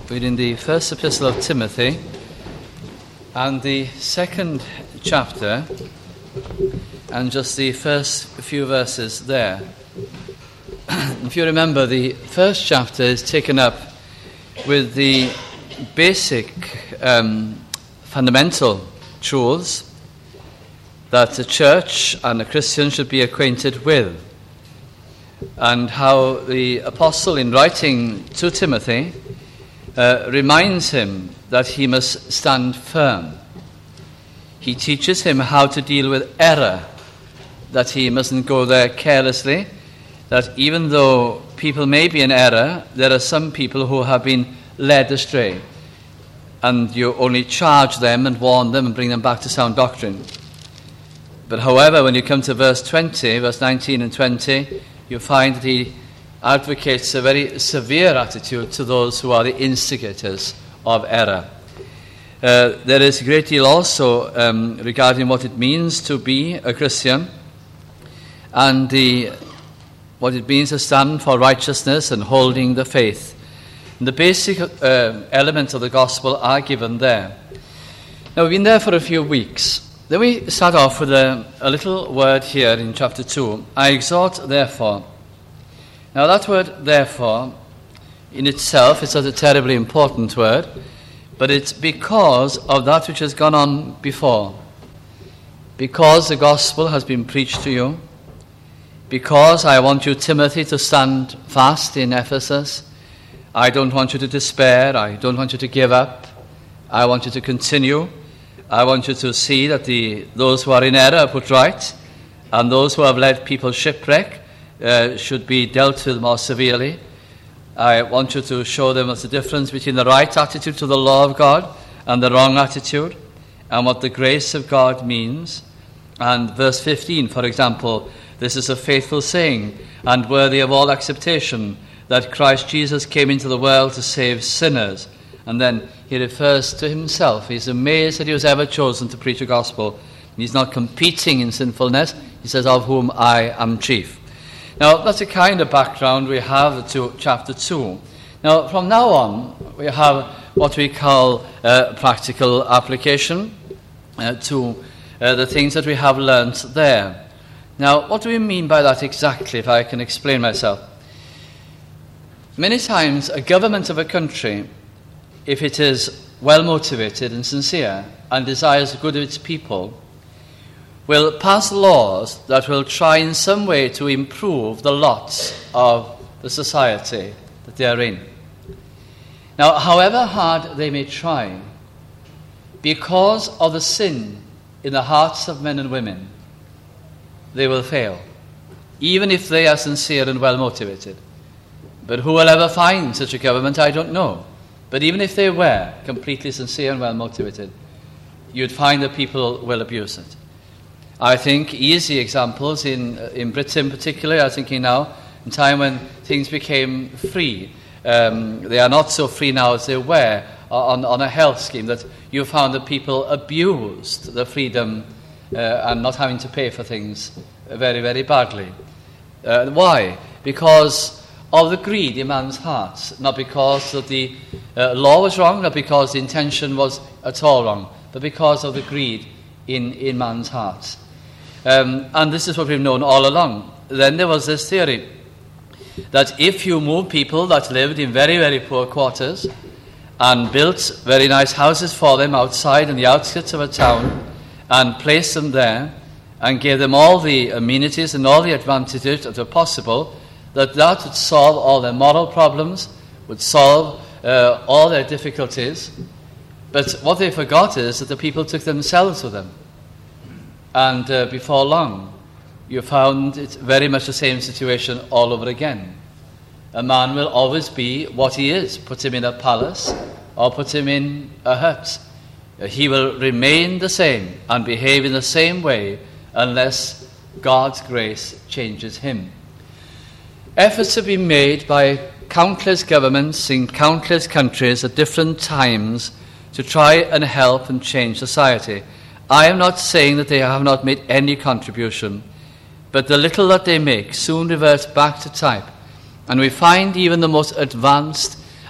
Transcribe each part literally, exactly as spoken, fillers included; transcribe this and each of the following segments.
We're in the first epistle of Timothy and the second chapter and just the first few verses there. If you remember, the first chapter is taken up with the basic um, fundamental truths that a church and a Christian should be acquainted with, and how the apostle, in writing to Timothy, uh, reminds him that he must stand firm. He teaches him how to deal with error, that he mustn't go there carelessly, that even though people may be in error, there are some people who have been led astray, and you only charge them and warn them and bring them back to sound doctrine. But however, when you come to verse twenty, verse nineteen and twenty, you find that he advocates a very severe attitude to those who are the instigators of error. Uh, there is a great deal also um, regarding what it means to be a Christian, and the, what it means to stand for righteousness and holding the faith. And the basic uh, elements of the gospel are given there. Now, we've been there for a few weeks. Then we start off with a, a little word here in chapter two. I exhort, therefore. Now, that word, therefore, in itself is not a terribly important word, but it's because of that which has gone on before. Because the gospel has been preached to you, because I want you, Timothy, to stand fast in Ephesus. I don't want you to despair. I don't want you to give up. I want you to continue. I want you to see that the those who are in error are put right, and those who have led people shipwreck uh, should be dealt with more severely. I want you to show them what's the difference between the right attitude to the law of God and the wrong attitude, and what the grace of God means. And verse fifteen, for example, this is a faithful saying and worthy of all acceptation, that Christ Jesus came into the world to save sinners. And then he refers to himself. He's amazed that he was ever chosen to preach a gospel. He's not competing in sinfulness. He says, of whom I am chief. Now, that's the kind of background we have to chapter two. Now, from now on, we have what we call uh, practical application uh, to uh, the things that we have learnt there. Now, what do we mean by that exactly, if I can explain myself? Many times, a government of a country, if it is well motivated and sincere and desires the good of its people, will pass laws that will try in some way to improve the lots of the society that they are in. Now, however hard they may try, because of the sin in the hearts of men and women, they will fail, even if they are sincere and well motivated. But who will ever find such a government, I don't know. But even if they were completely sincere and well motivated, you'd find that people will abuse it. I think easy examples in in Britain particularly, I'm thinking now, in time when things became free. Um, they are not so free now as they were on, on a health scheme, that you found that people abused the freedom uh, and not having to pay for things very, very badly. Uh, why? Because of the greed in man's hearts, not because that the uh, law was wrong, not because the intention was at all wrong, but because of the greed in, in man's hearts. Um, and this is what we've known all along. Then there was this theory that if you move people that lived in very, very poor quarters and built very nice houses for them outside in the outskirts of a town and placed them there and gave them all the amenities and all the advantages that were possible, that that would solve all their moral problems, would solve uh, all their difficulties. But what they forgot is that the people took themselves with them. And uh, before long, you found it very much the same situation all over again. A man will always be what he is. Put him in a palace or put him in a hut. He will remain the same and behave in the same way unless God's grace changes him. Efforts have been made by countless governments in countless countries at different times to try and help and change society. I am not saying that they have not made any contribution, but the little that they make soon reverts back to type. And we find even the most advanced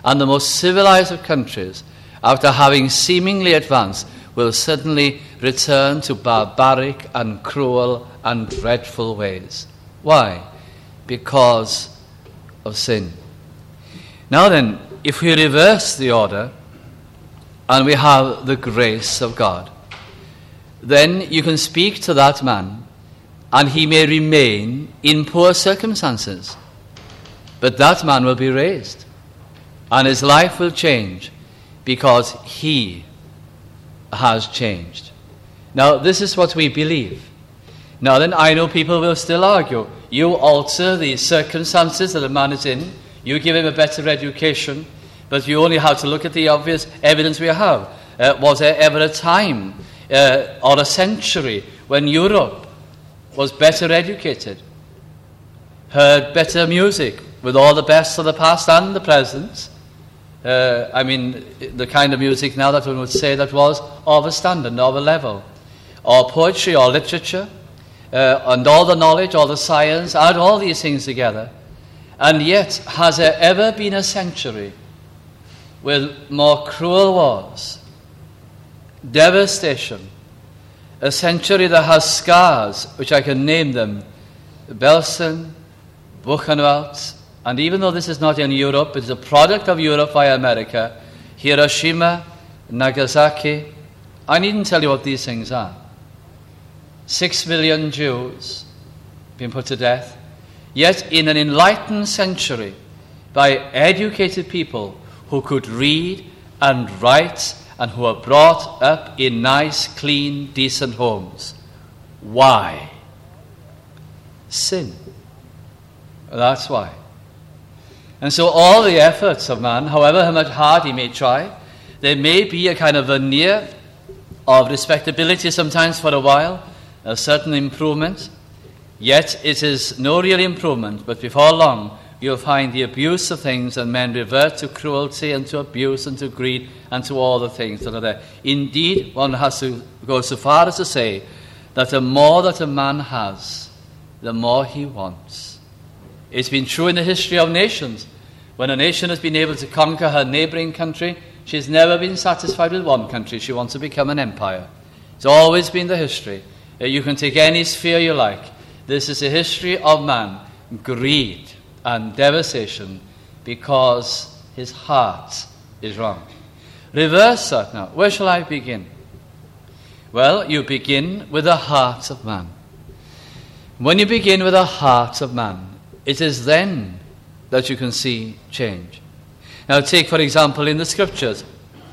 And the most civilized of countries, after having seemingly advanced, will suddenly return to barbaric and cruel and dreadful ways. Why? Because of sin. Now then, if we reverse the order and we have the grace of God, then you can speak to that man and he may remain in poor circumstances, but that man will be raised and his life will change because he has changed. Now, this is what we believe. Now then, I know people will still argue, you alter the circumstances that a man is in, you give him a better education, but you only have to look at the obvious evidence we have. Uh, was there ever a time uh, or a century when Europe was better educated, heard better music with all the best of the past and the present? Uh, I mean, the kind of music now that one would say that was of a standard, of a level, or poetry or literature, uh, and all the knowledge, all the science, add all these things together. And yet, has there ever been a century with more cruel wars, devastation, a century that has scars, which I can name them, Belsen, Buchenwald, and even though this is not in Europe, it's a product of Europe via America, Hiroshima, Nagasaki. I needn't tell you what these things are. Six million Jews being put to death. Yet in an enlightened century, by educated people who could read and write and who were brought up in nice, clean, decent homes. Why? Sin. That's why. And so all the efforts of man, however much hard he may try, there may be a kind of veneer of respectability sometimes for a while, a certain improvement, yet it is no real improvement, but before long you'll find the abuse of things and men revert to cruelty and to abuse and to greed and to all the things that are there. Indeed, one has to go so far as to say that the more that a man has, the more he wants. It's been true in the history of nations. When a nation has been able to conquer her neighboring country, she's never been satisfied with one country. She wants to become an empire. It's always been the history. You can take any sphere you like. This is the history of man, greed and devastation, because his heart is wrong. Reverse that now. Where shall I begin? Well, you begin with the heart of man. When you begin with the heart of man, it is then that you can see change. Now take, for example, in the Scriptures.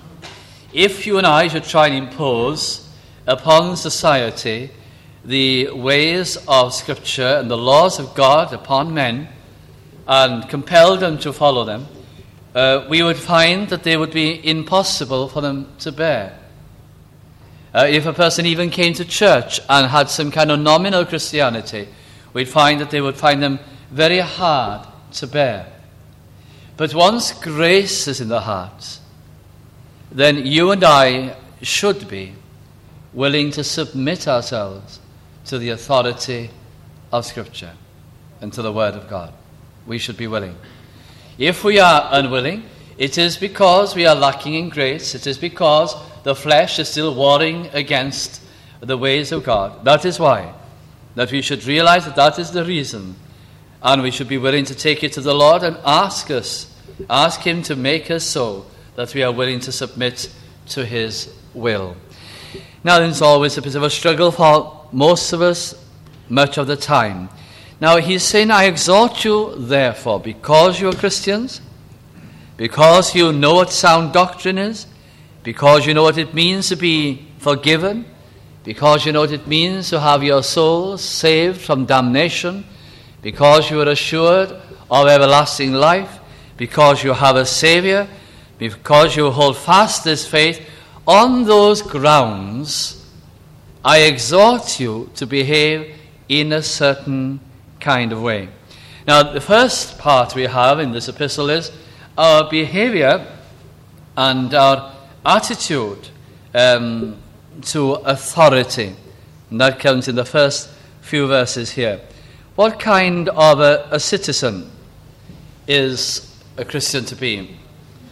If you and I should try and impose upon society the ways of Scripture and the laws of God upon men and compel them to follow them, uh, we would find that they would be impossible for them to bear. Uh, if a person even came to church and had some kind of nominal Christianity, we'd find that they would find them very hard to bear. But once grace is in the heart, then you and I should be willing to submit ourselves to the authority of Scripture and to the Word of God. We should be willing. If we are unwilling, it is because we are lacking in grace. It is because the flesh is still warring against the ways of God. That is why that we should realize that that is the reason, and we should be willing to take it to the Lord and ask us, ask Him to make us so that we are willing to submit to His will. Now, there's always a bit of a struggle for most of us, much of the time. Now, he's saying, I exhort you, therefore, because you are Christians, because you know what sound doctrine is, because you know what it means to be forgiven, because you know what it means to have your souls saved from damnation, because you are assured of everlasting life, because you have a Savior, because you hold fast this faith. On those grounds, I exhort you to behave in a certain kind of way. Now, the first part we have in this epistle is our behavior and our attitude um, to authority. And that comes in the first few verses here. What kind of a, a citizen is a Christian to be?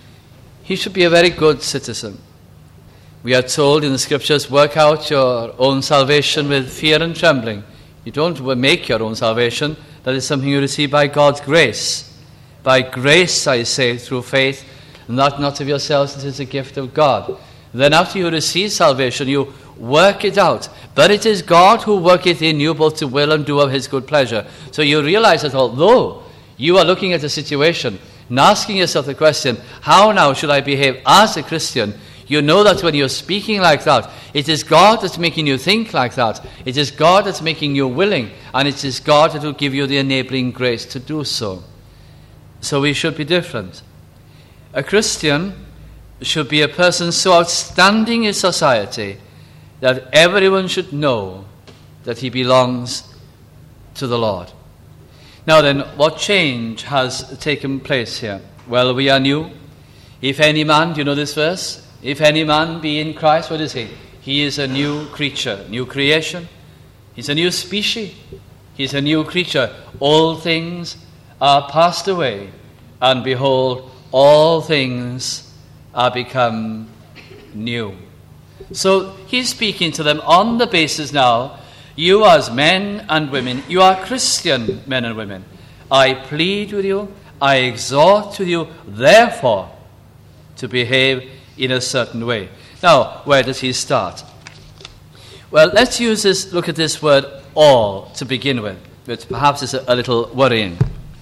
he should be a very good citizen. We are told in the scriptures, work out your own salvation with fear and trembling. You don't make your own salvation. That is something you receive by God's grace. By grace I say, through faith, and that not of yourselves, it is a gift of God. Then after you receive salvation, you work it out. But it is God who worketh in you both to will and do of his good pleasure. So you realize that although you are looking at a situation and asking yourself the question, how now should I behave as a Christian? You know that when you're speaking like that, it is God that's making you think like that. It is God that's making you willing, and it is God that will give you the enabling grace to do so. So we should be different. A Christian should be a person so outstanding in society that everyone should know that he belongs to the Lord. Now then, what change has taken place here? Well, we are new. If any man, do you know this verse? If any man be in Christ, what is he? He is a new creature, new creation. He's a new species. He's a new creature. All things are passed away, and behold, all things are become new. So he's speaking to them on the basis now, you as men and women, you are Christian men and women. I plead with you, I exhort with you, therefore, to behave in a certain way. Now, where does he start? Well, let's use this, look at this word all to begin with, which perhaps is a, a little worrying.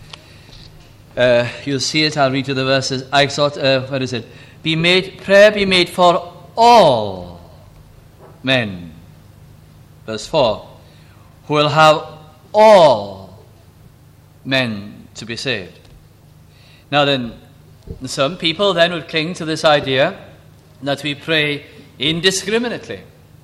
Uh, you'll see it, I'll read you the verses. I exhort, uh, what is it? Be made, prayer be made for all men. Verse four. Who will have all men to be saved. Now then, some people then would cling to this idea that we pray indiscriminately,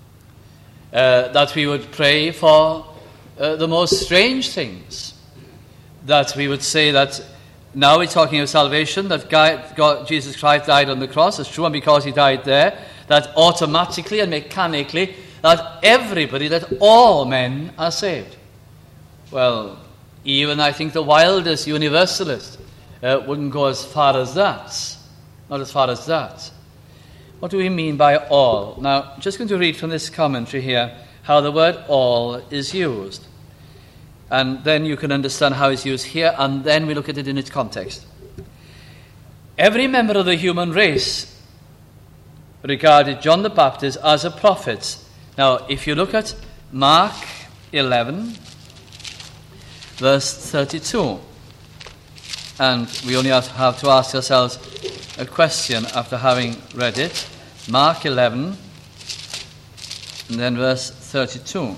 uh, that we would pray for uh, the most strange things, that we would say that now we're talking of salvation, that God, God, Jesus Christ died on the cross, it's true, and because he died there, that automatically and mechanically, that everybody, that all men are saved. Well, even I think the wildest universalist uh, wouldn't go as far as that, not as far as that. What do we mean by all? Now, I'm just going to read from this commentary here how the word all is used. And then you can understand how it's used here, and then we look at it in its context. Every member of the human race regarded John the Baptist as a prophet. Now, if you look at Mark eleven, verse thirty-two, and we only have to, have to ask ourselves a question after having read it. Mark eleven, and then verse thirty-two.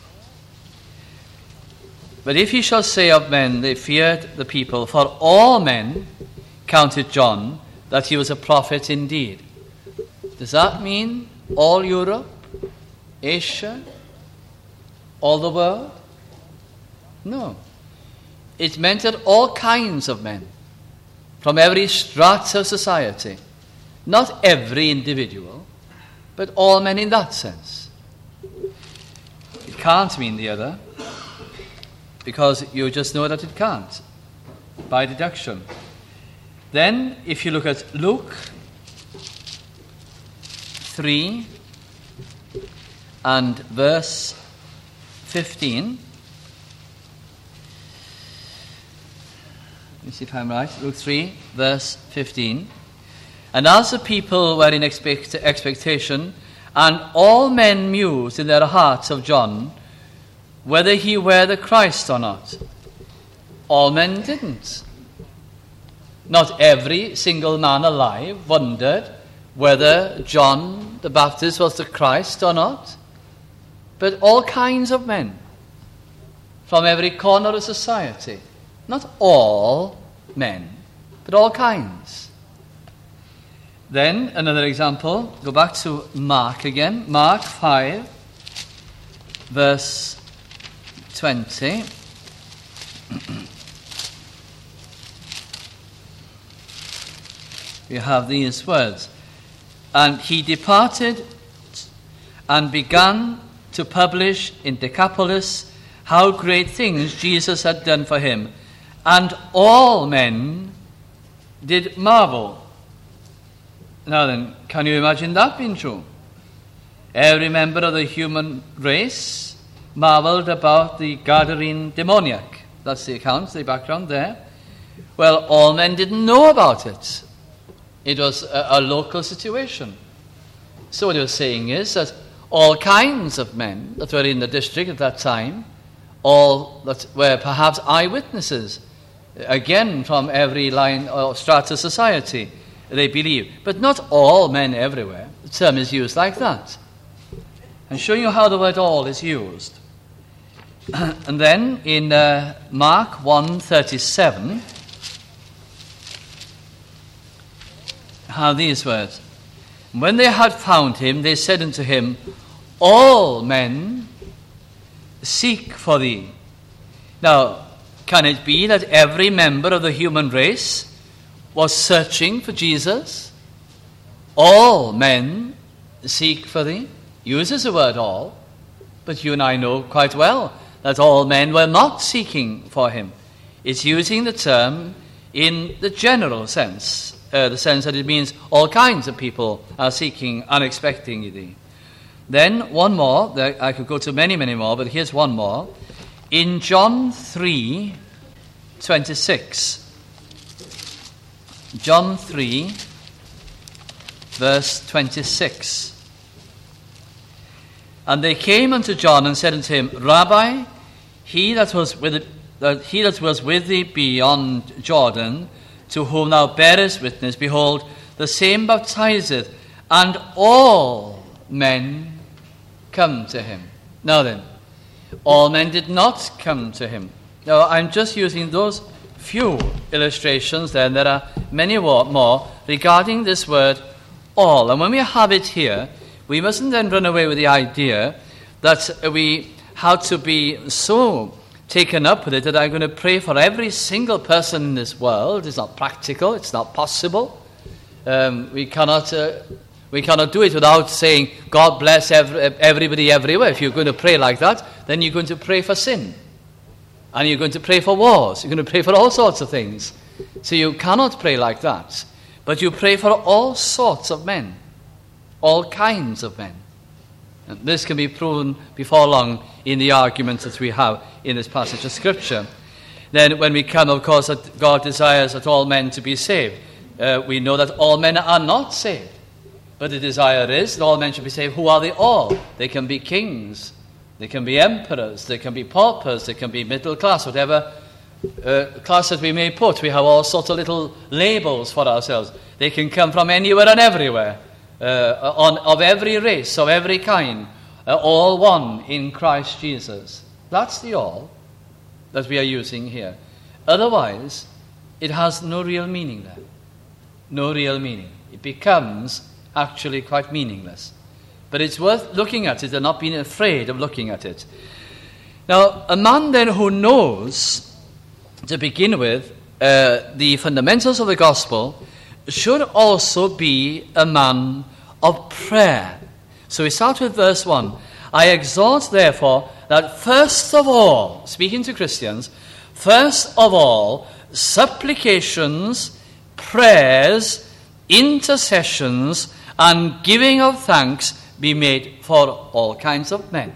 But if he shall say of men, they feared the people, for all men counted John that he was a prophet indeed. Does that mean all Europe, Asia, all the world? No. It meant that all kinds of men, from every strata of society, not every individual, but all men in that sense. It can't mean the other, because you just know that it can't, by deduction. Then, if you look at Luke three and verse fifteen, let me see if I'm right. Luke three, verse fifteen. And as the people were in expect- expectation, and all men mused in their hearts of John, whether he were the Christ or not. All men didn't. Not every single man alive wondered whether John the Baptist was the Christ or not. But all kinds of men, from every corner of society. Not all men, but all kinds. Then, another example, go back to Mark again. Mark five, verse twenty. We have these words. And he departed and began to publish in Decapolis how great things Jesus had done for him. And all men did marvel. Now then, can you imagine that being true? Every member of the human race marveled about the Gadarene demoniac. That's the account, the background there. Well, all men didn't know about it. It was a, a local situation. So what he was saying is that all kinds of men that were in the district at that time, all that were perhaps eyewitnesses, again from every line or strata of society, they believe. But not all men everywhere. The term is used like that. I'm showing you how the word all is used. And then in uh, Mark one thirty-seven, how these words. When they had found him, they said unto him, all men seek for thee. Now, can it be that every member of the human race was searching for Jesus? All men seek for thee. Uses the word all, but you and I know quite well that all men were not seeking for him. It's using the term in the general sense. Uh, the sense that it means all kinds of people are seeking and expecting thee. Then one more, there, I could go to many, many more, but here's one more. In John three twenty-six, John three, verse twenty-six. And they came unto John and said unto him, Rabbi, he that was with, that he that was with thee beyond Jordan, to whom thou bearest witness, behold, the same baptizeth, and all men come to him. Now then, all men did not come to him. Now, I'm just using those few illustrations there, and there are many more regarding this word all. And when we have it here, we mustn't then run away with the idea that we have to be so taken up with it that I'm going to pray for every single person in this world. It's not practical. It's not possible. Um, we cannot uh, we cannot do it without saying, God bless every, everybody everywhere. If you're going to pray like that, then you're going to pray for sin. And you're going to pray for wars. You're going to pray for all sorts of things. So you cannot pray like that. But you pray for all sorts of men. All kinds of men. And this can be proven before long in the arguments that we have in this passage of Scripture. Then when we come, of course, that God desires that all men to be saved, uh, we know that all men are not saved. But the desire is that all men should be saved. Who are they all? They can be kings, they can be emperors, they can be paupers, they can be middle class, whatever uh, class that we may put. We have all sorts of little labels for ourselves. They can come from anywhere and everywhere. Uh, on, of every race, of every kind, uh, all one in Christ Jesus. That's the all that we are using here. Otherwise, it has no real meaning there. No real meaning. It becomes actually quite meaningless. But it's worth looking at it and not being afraid of looking at it. Now, a man then who knows, to begin with, uh, the fundamentals of the gospel should also be a man of prayer. So we start with verse one. I exhort, therefore, that first of all, speaking to Christians, first of all, supplications, prayers, intercessions, and giving of thanks be made for all kinds of men.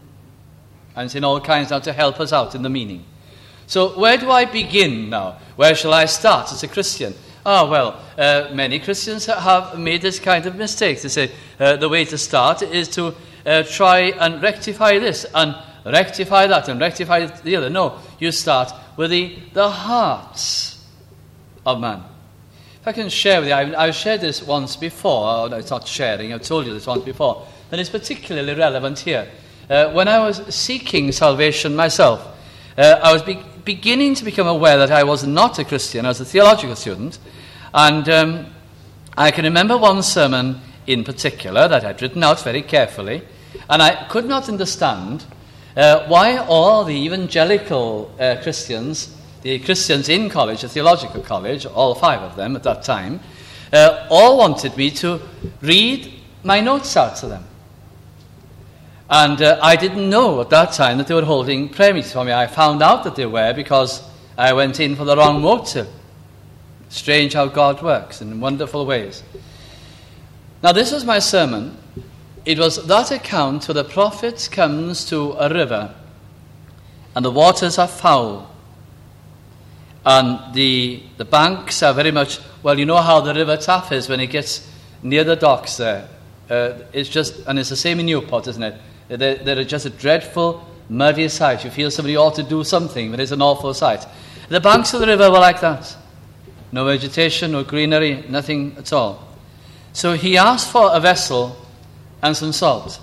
And it's in all kinds now to help us out in the meaning. So where do I begin now? Where shall I start as a Christian? Ah, well, uh, many Christians have made this kind of mistake. They say uh, the way to start is to uh, try and rectify this and rectify that and rectify the other. No, you start with the, the hearts of man. If I can share with you, I've, I've shared this once before. Oh, no, it's not sharing, I've told you this once before. And it's particularly relevant here. Uh, when I was seeking salvation myself, uh, I was be- beginning to become aware that I was not a Christian. I was a theological student. And um, I can remember one sermon in particular that I'd written out very carefully. And I could not understand uh, why all the evangelical uh, Christians, the Christians in college, the theological college, all five of them at that time, uh, all wanted me to read my notes out to them. And uh, I didn't know at that time that they were holding prayer meetings for me. I found out that they were because I went in for the wrong motive. Strange how God works in wonderful ways. Now, this was my sermon. It was that account where the prophet comes to a river, and the waters are foul, and the the banks are very much, well, you know how the River Taff is when it gets near the docks there. Uh, it's just, and it's the same in Newport, isn't it? They're, they're just a dreadful, muddy sight. You feel somebody ought to do something, but it's an awful sight. The banks of the river were like that. No vegetation, no greenery, nothing at all. So he asked for a vessel and some salt.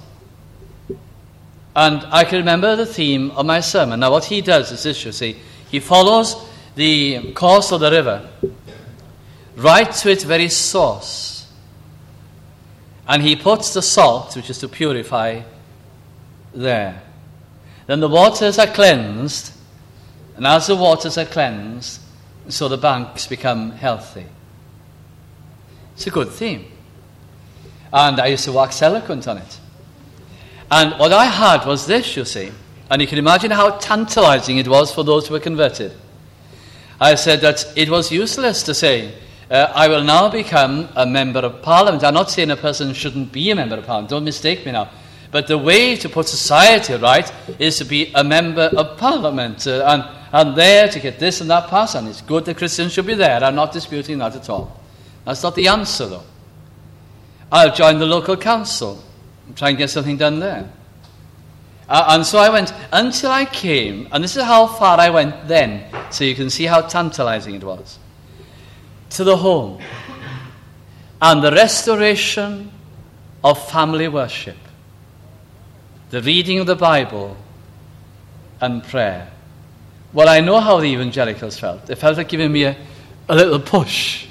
And I can remember the theme of my sermon. Now what he does is this, you see. He follows the course of the river right to its very source. And he puts the salt, which is to purify, there. Then the waters are cleansed, and as the waters are cleansed, so the banks become healthy. It's a good theme. And I used to wax eloquent on it. And what I had was this, you see, and you can imagine how tantalizing it was for those who were converted. I said that it was useless to say, uh, I will now become a member of parliament. I'm not saying a person shouldn't be a member of parliament, don't mistake me now. But the way to put society right is to be a member of parliament, uh, and, and there to get this and that passed, and it's good that Christians should be there. I'm not disputing that at all. That's not the answer, though. I'll join the local council and try and get something done there. Uh, and so I went until I came, and this is how far I went then, so you can see how tantalizing it was, to the home and the restoration of family worship, the reading of the Bible and prayer. Well, I know how the evangelicals felt. They felt like giving me a, a little push.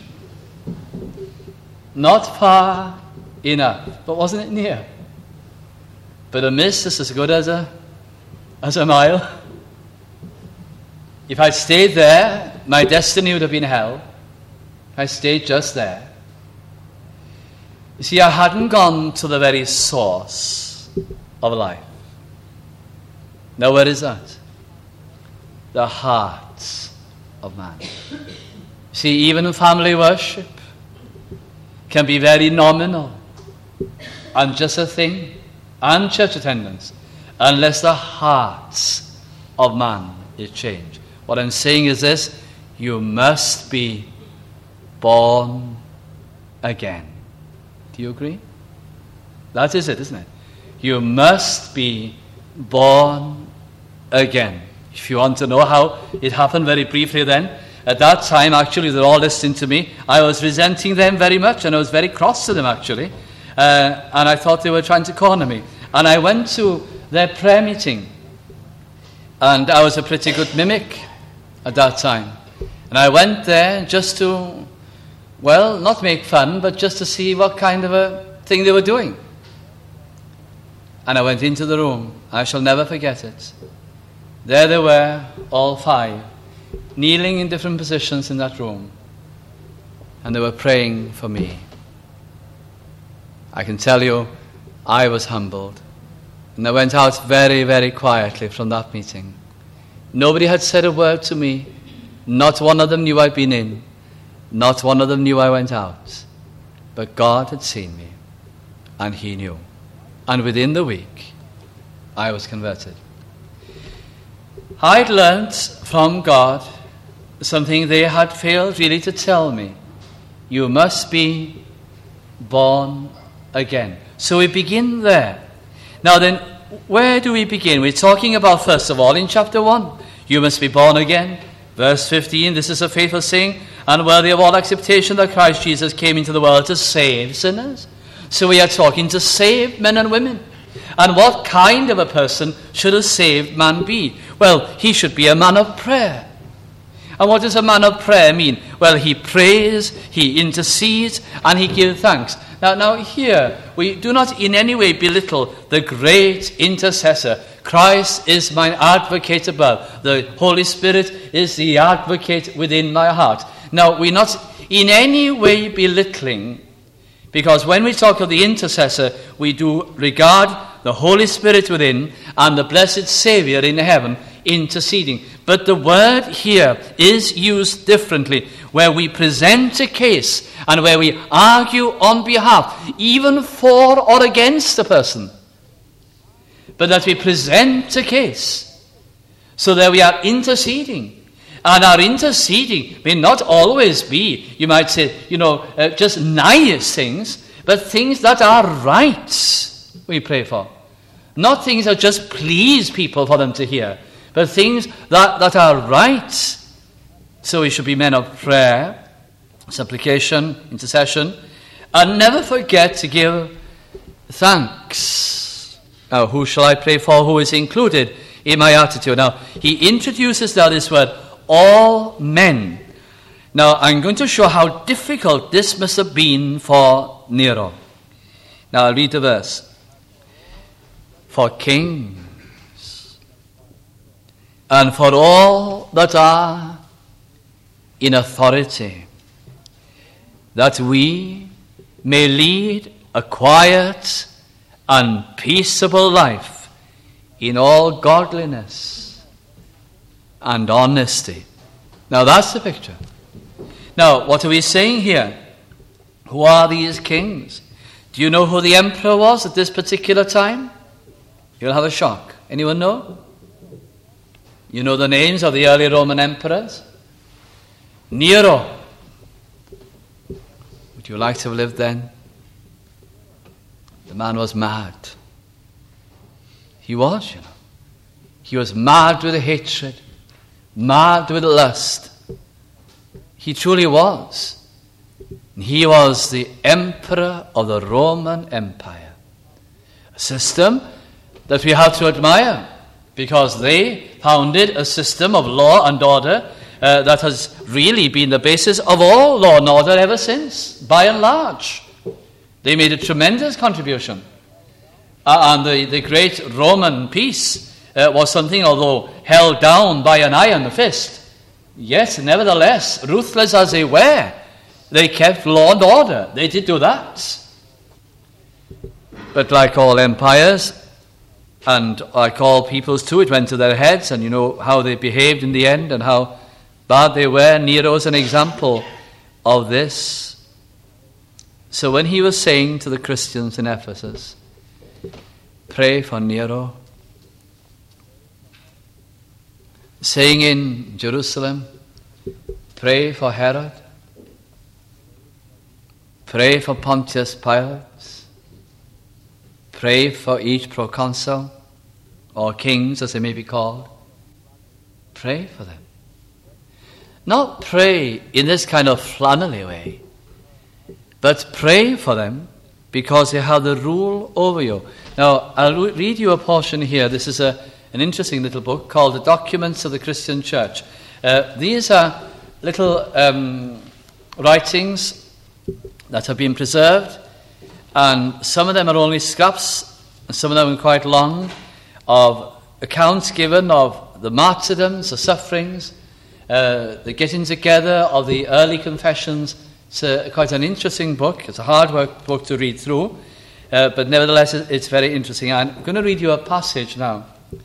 Not far enough, but wasn't it near? But a miss is as good as a as a mile. If I'd stayed there, my destiny would have been hell. If I stayed just there. You see, I hadn't gone to the very source of life. Now, where is that? The heart of man. See, even in family worship can be very nominal and just a thing, and church attendance, unless the hearts of man is changed. What I'm saying is this: you must be born again. Do you agree? That is it, isn't it? You must be born again. If you want to know how it happened, very briefly then, at that time, actually, they're all listening to me. I was resenting them very much, and I was very cross to them, actually. Uh, and I thought they were trying to corner me. And I went to their prayer meeting. And I was a pretty good mimic at that time. And I went there just to, well, not make fun, but just to see what kind of a thing they were doing. And I went into the room. I shall never forget it. There they were, all five, kneeling in different positions in that room. And they were praying for me. I can tell you, I was humbled. And I went out very, very quietly from that meeting. Nobody had said a word to me. Not one of them knew I'd been in. Not one of them knew I went out. But God had seen me. And He knew. And within the week, I was converted. I'd learnt from God something they had failed really to tell me. You must be born again. So we begin there. Now then, where do we begin? We're talking about, first of all, in chapter one. You must be born again. Verse fifteen, this is a faithful saying, and worthy of all acceptation, that Christ Jesus came into the world to save sinners. So we are talking to saved men and women. And what kind of a person should a saved man be? Well, he should be a man of prayer. And what does a man of prayer mean? Well, he prays, he intercedes, and he gives thanks. Now, now here, we do not in any way belittle the great intercessor. Christ is my advocate above. The Holy Spirit is the advocate within my heart. Now, we're not in any way belittling, because when we talk of the intercessor, we do regard the Holy Spirit within and the blessed Savior in heaven interceding. But the word here is used differently, where we present a case and where we argue on behalf, even for or against the person. But that we present a case so that we are interceding. And our interceding may not always be, you might say, you know, uh, just nice things, but things that are right we pray for. Not things that just please people for them to hear, but things that, that are right. So we should be men of prayer, supplication, intercession, and never forget to give thanks. Now, who shall I pray for? Who is included in my attitude? Now, he introduces now this word, all men. Now, I'm going to show how difficult this must have been for Nero. Now, I'll read the verse. For kings and for all that are in authority, that we may lead a quiet and peaceable life in all godliness and honesty. Now that's the picture. Now, what are we saying here? Who are these kings? Do you know who the emperor was at this particular time? You'll have a shock. Anyone know? You know the names of the early Roman emperors? Nero. Would you like to have lived then? The man was mad. He was, you know. He was mad with hatred, mad with lust. He truly was. He was the emperor of the Roman Empire. A system that we have to admire, because they founded a system of law and order uh, that has really been the basis of all law and order ever since, by and large. They made a tremendous contribution. Uh, and the, the great Roman peace uh, was something, although held down by an iron fist, yet nevertheless, ruthless as they were, they kept law and order. They did do that. But like all empires, and like all peoples too, it went to their heads, and you know how they behaved in the end and how bad they were. Nero is an example of this. So when he was saying to the Christians in Ephesus, pray for Nero, saying in Jerusalem, pray for Herod, pray for Pontius Pilate, pray for each proconsul, or kings as they may be called. Pray for them. Not pray in this kind of flannelly way, but pray for them because they have the rule over you. Now, I'll read you a portion here. This is a, an interesting little book called The Documents of the Christian Church. Uh, these are little um, writings that have been preserved, and some of them are only scraps, and some of them are quite long, of accounts given of the martyrdoms, the sufferings, uh, the getting together of the early confessions. It's a, quite an interesting book. It's a hard work book to read through, uh, but nevertheless it's very interesting. I'm going to read you a passage now.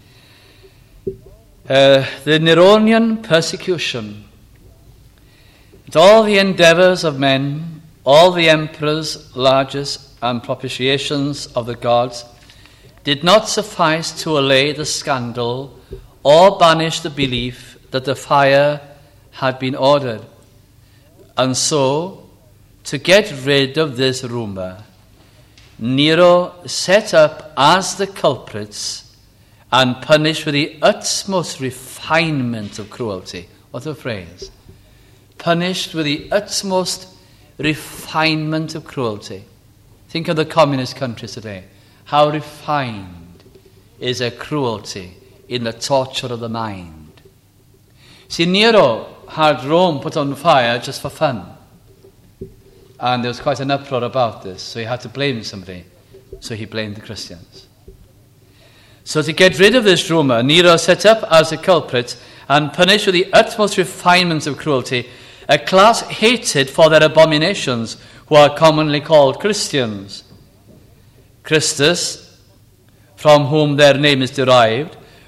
Uh, the Neronian persecution. With all the endeavours of men, all the emperors, largesse, and propitiations of the gods did not suffice to allay the scandal or banish the belief that the fire had been ordered. And so, to get rid of this rumour, Nero set up as the culprits and punished with the utmost refinement of cruelty. What a phrase. Punished with the utmost refinement of cruelty. Think of the communist countries today. How refined is their cruelty in the torture of the mind. See, Nero had Rome put on fire just for fun. And there was quite an uproar about this, so he had to blame somebody. So he blamed the Christians. So to get rid of this rumour, Nero set up as a culprit and punished with the utmost refinements of cruelty a class hated for their abominations, who are commonly called Christians. Christus, from whom their name is derived,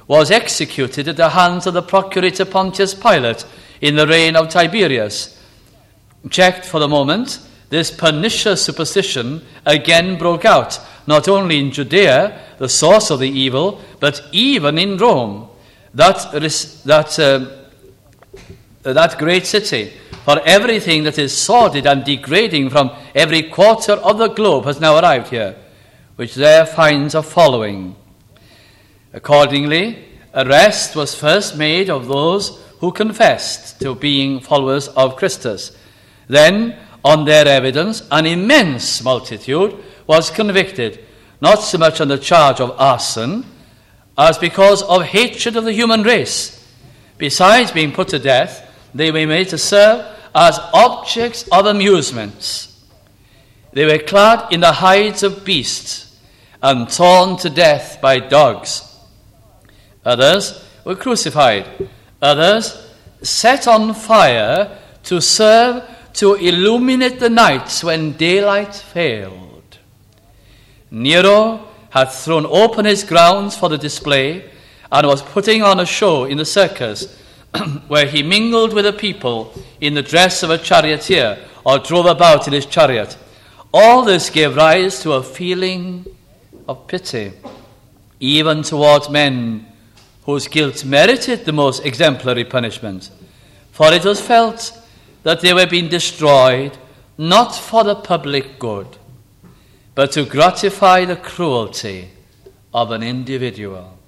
was executed at the hands of the procurator Pontius Pilate in the reign of Tiberius. Checked for the moment, this pernicious superstition again broke out, not only in Judea, the source of the evil, but even in Rome, that, that, uh, that great city. For everything that is sordid and degrading from every quarter of the globe has now arrived here, which there finds a following. Accordingly, arrest was first made of those who confessed to being followers of Christus. Then, on their evidence, an immense multitude was convicted, not so much on the charge of arson, as because of hatred of the human race. Besides being put to death, they were made to serve as objects of amusements. They were clad in the hides of beasts and torn to death by dogs. Others were crucified. Others set on fire to serve to illuminate the nights when daylight failed. Nero had thrown open his grounds for the display and was putting on a show in the circus, where he mingled with the people in the dress of a charioteer or drove about in his chariot. All this gave rise to a feeling of pity, even towards men whose guilt merited the most exemplary punishment, for it was felt that they were being destroyed not for the public good, but to gratify the cruelty of an individual.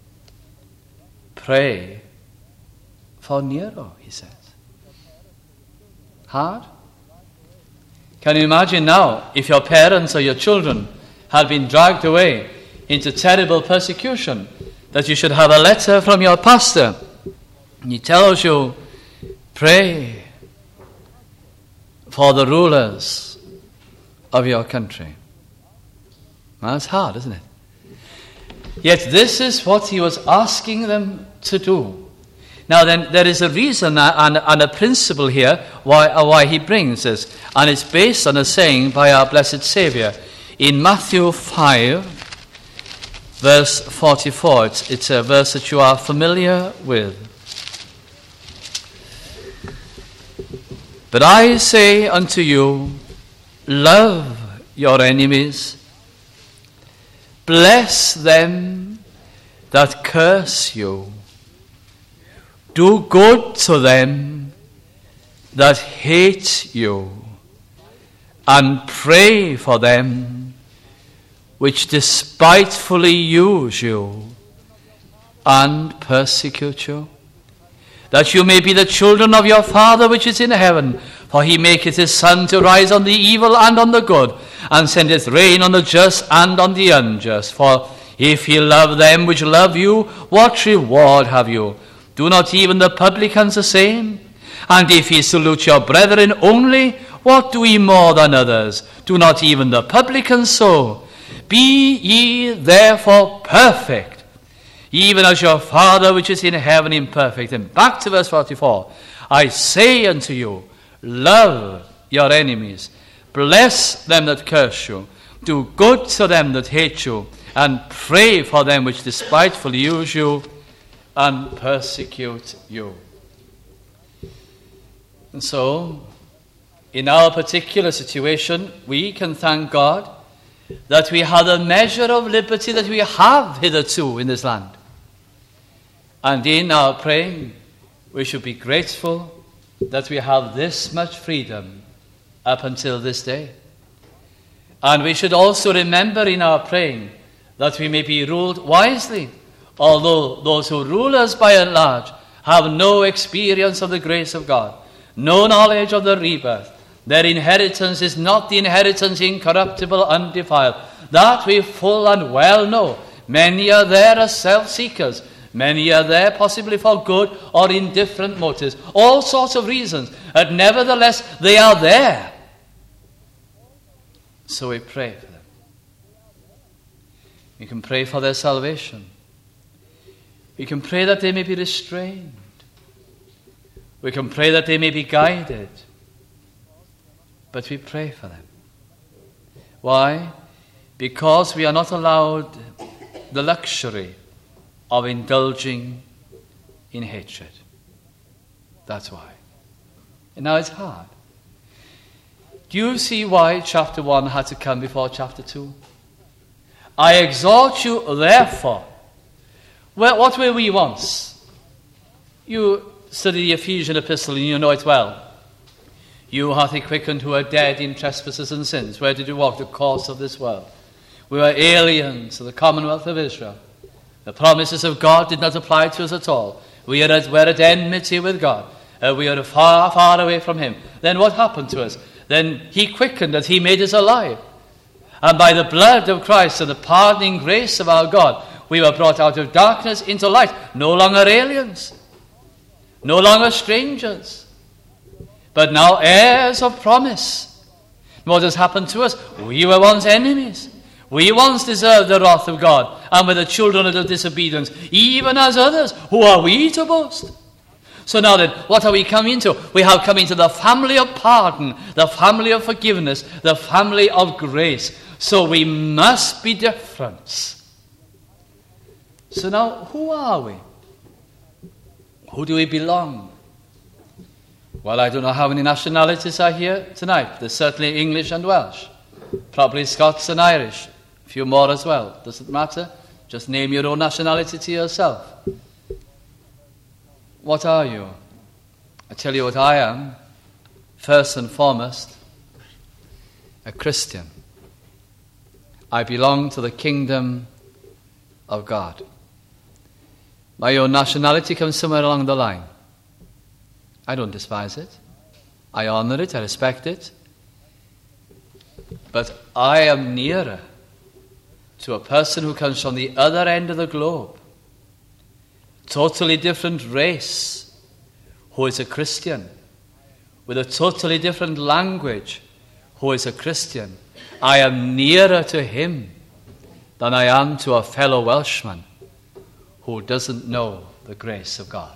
Pray for Nero, he says. Hard? Can you imagine now if your parents or your children had been dragged away into terrible persecution, that you should have a letter from your pastor and he tells you, pray for the rulers of your country. Well, that's hard, isn't it? Yet this is what he was asking them to do. Now then, there is a reason and, and a principle here why, why he brings this, and it's based on a saying by our blessed Saviour. In Matthew five, verse forty-four, it's, it's a verse that you are familiar with. But I say unto you, love your enemies, bless them that curse you, do good to them that hate you, and pray for them which despitefully use you and persecute you, that you may be the children of your Father which is in heaven. For he maketh his sun to rise on the evil and on the good, and sendeth rain on the just and on the unjust. For if ye love them which love you, what reward have you? Do not even the publicans the same? And if ye salute your brethren only, what do ye more than others? Do not even the publicans so? Be ye therefore perfect, even as your Father which is in heaven is perfect. And back to verse forty-four. I say unto you, love your enemies, bless them that curse you, do good to them that hate you, and pray for them which despitefully use you and persecute you. And so, in our particular situation, we can thank God that we have the measure of liberty that we have hitherto in this land. And in our praying, we should be grateful that we have this much freedom up until this day. And we should also remember in our praying that we may be ruled wisely, although those who rule us by and large have no experience of the grace of God, no knowledge of the rebirth. Their inheritance is not the inheritance incorruptible, undefiled. That we full and well know. Many are there as self-seekers. Many are there possibly for good or indifferent motives. All sorts of reasons. But nevertheless, they are there. So we pray for them. We can pray for their salvation. We can pray that they may be restrained. We can pray that they may be guided. But we pray for them. Why? Because we are not allowed the luxury of indulging in hatred. That's why. And now it's hard. Do you see why chapter one had to come before chapter two? I exhort you, therefore. Well, what were we once? You study the Ephesian epistle and you know it well. You hath he quickened who are dead in trespasses and sins. Where did you walk? The course of this world. We were aliens to the commonwealth of Israel. The promises of God did not apply to us at all. We are at, were at enmity with God. Uh, we are far, far away from him. Then what happened to us? Then he quickened us. He made us alive. And by the blood of Christ and the pardoning grace of our God, we were brought out of darkness into light. No longer aliens. No longer strangers. But now heirs of promise. What has happened to us? We were once enemies. We once deserved the wrath of God, and were the children of disobedience, even as others. Who are we to boast? So now then, what are we coming into? We have come into the family of pardon, the family of forgiveness, the family of grace. So we must be different. So now, who are we? Who do we belong? Well, I don't know how many nationalities are here tonight. There's certainly English and Welsh. Probably Scots and Irish. A few more as well. Doesn't matter. Just name your own nationality to yourself. What are you? I tell you what I am. First and foremost, a Christian. I belong to the kingdom of God. My own nationality comes somewhere along the line. I don't despise it. I honor it. I respect it. But I am nearer to a person who comes from the other end of the globe. Totally different race, who is a Christian. With a totally different language, who is a Christian. I am nearer to him than I am to a fellow Welshman who doesn't know the grace of God.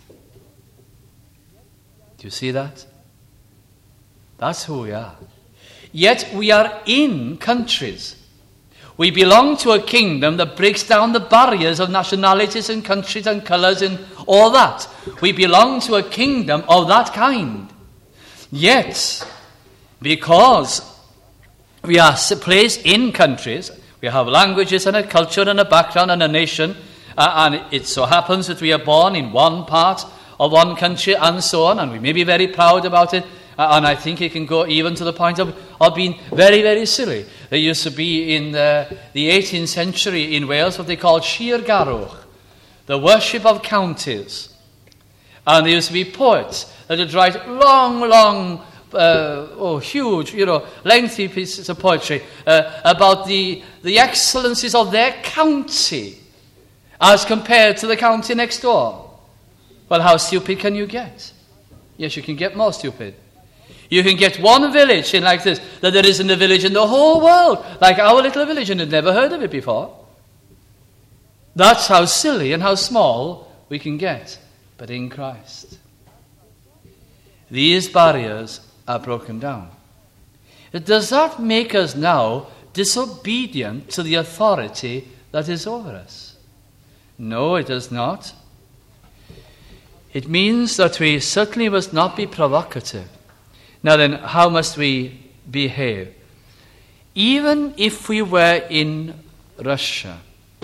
Do you see that? That's who we are. Yet we are in countries. We belong to a kingdom that breaks down the barriers of nationalities and countries and colours and all that. We belong to a kingdom of that kind. Yet, because we are placed in countries, we have languages and a culture and a background and a nation, uh, and it so happens that we are born in one part of one country and so on, and we may be very proud about it, uh, and I think it can go even to the point of, of being very, very silly. There used to be in the, the eighteenth century in Wales what they called Shir Garwch, the worship of counties. And there used to be poets that would write long, long, uh, oh, huge, you know, lengthy pieces of poetry uh, about the, the excellencies of their county as compared to the county next door. Well, how stupid can you get? Yes, you can get more stupid. You can get one village in like this, that there isn't a village in the whole world, like our little village, and you've never heard of it before. That's how silly and how small we can get. But in Christ, these barriers are broken down. Does that make us now disobedient to the authority that is over us? No, it does not. It means that we certainly must not be provocative. Now then, how must we behave? Even if we were in Russia,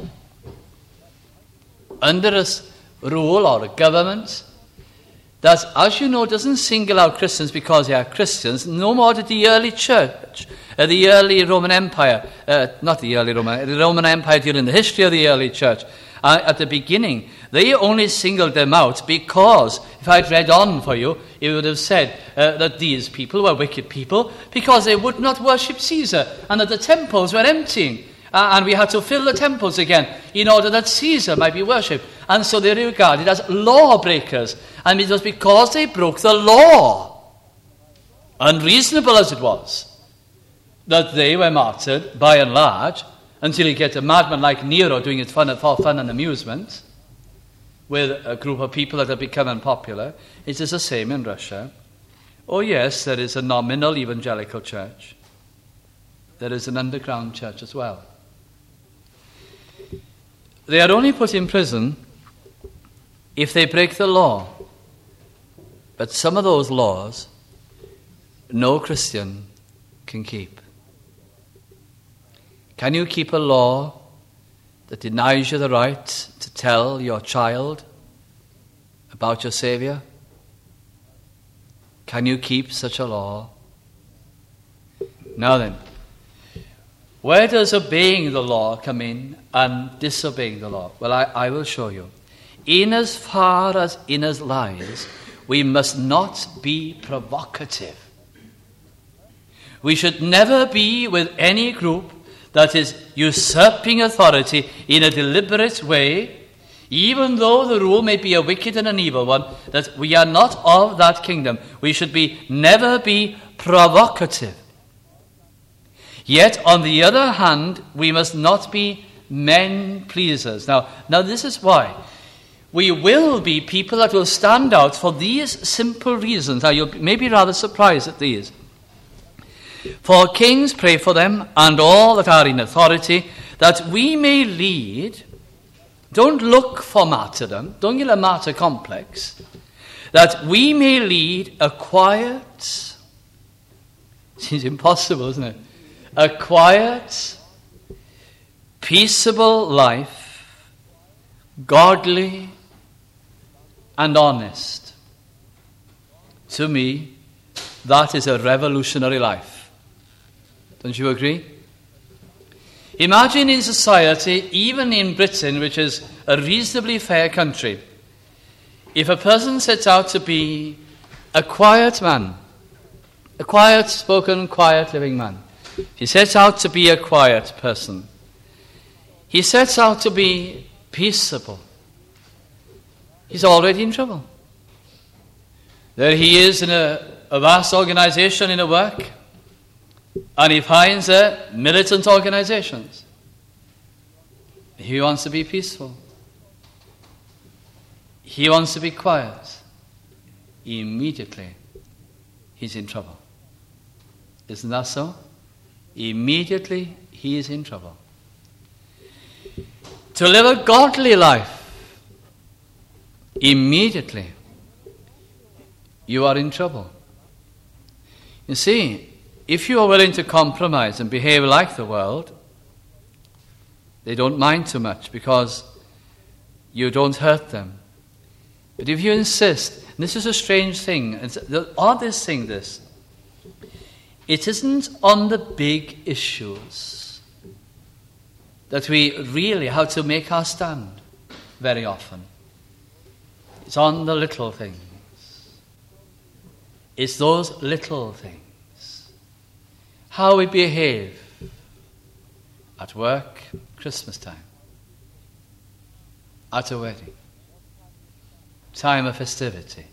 under a rule or a government that, as you know, doesn't single out Christians because they are Christians, no more did the early church, uh, the early Roman Empire, uh, not the early Roman, the Roman Empire during the history of the early church, uh, at the beginning, they only singled them out because, if I'd read on for you, it would have said uh, that these people were wicked people because they would not worship Caesar and that the temples were emptying. Uh, and we had to fill the temples again in order that Caesar might be worshipped. And so they were regarded as lawbreakers. And it was because they broke the law, unreasonable as it was, that they were martyred by and large, until you get a madman like Nero doing it fun, for fun and amusement with a group of people that have become unpopular. It is the same in Russia. Oh yes, there is a nominal evangelical church. There is an underground church as well. They are only put in prison if they break the law. But some of those laws no Christian can keep. Can you keep a law that denies you the right to tell your child about your Saviour? Can you keep such a law? Now then, where does obeying the law come in and disobeying the law? Well, I, I will show you. In as far as in us lies, we must not be provocative. We should never be with any group that is usurping authority in a deliberate way, even though the rule may be a wicked and an evil one, that we are not of that kingdom. We should be never be provocative. Yet, on the other hand, we must not be men pleasers. Now, now this is why. We will be people that will stand out for these simple reasons. Now, you may be rather surprised at these. For kings pray for them and all that are in authority, that we may lead. Don't look for martyrdom. Don't get a martyr complex. That we may lead a quiet, seems impossible, isn't it? A quiet, peaceable life, godly and honest. To me, that is a revolutionary life. Don't you agree? Imagine in society, even in Britain, which is a reasonably fair country, if a person sets out to be a quiet man, a quiet spoken, quiet living man, he sets out to be a quiet person, he sets out to be peaceable, he's already in trouble. There he is in a, a vast organization in a work, and he finds there militant organizations. He wants to be peaceful. He wants to be quiet. Immediately, he's in trouble. Isn't that so? Immediately, he is in trouble. To live a godly life, immediately, you are in trouble. You see, if you are willing to compromise and behave like the world, they don't mind too much because you don't hurt them. But if you insist, and this is a strange thing, it's the oddest thing this, it isn't on the big issues that we really have to make our stand very often. It's on the little things. It's those little things. How we behave at work, Christmas time, at a wedding, time of festivity.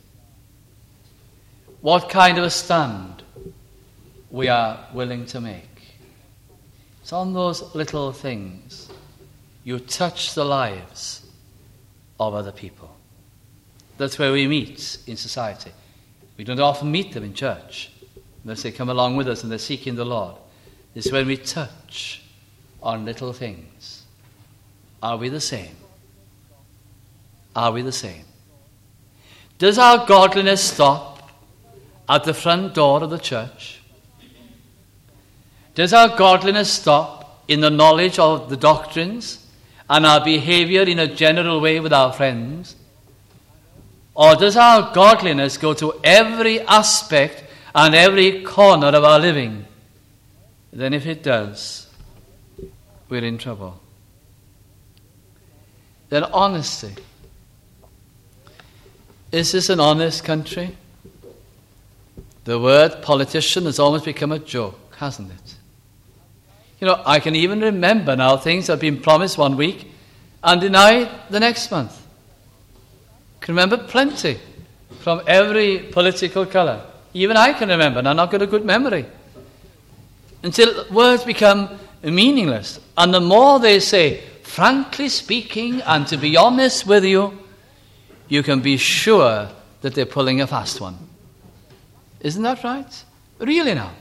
What kind of a stand we are willing to make. It's on those little things you touch the lives of other people. That's where we meet in society. We don't often meet them in church unless they come along with us and they're seeking the Lord. It's when we touch on little things. Are we the same? Are we the same? Does our godliness stop at the front door of the church? Does our godliness stop in the knowledge of the doctrines and our behavior in a general way with our friends? Or does our godliness go to every aspect and every corner of our living? Then if it does, we're in trouble. Then honesty. Is this an honest country? The word politician has almost become a joke, hasn't it? You know, I can even remember now things that have been promised one week and denied the next month. I can remember plenty from every political colour. Even I can remember, and I've not got a good memory. Until words become meaningless. And the more they say, frankly speaking, and to be honest with you, you can be sure that they're pulling a fast one. Isn't that right? Really now.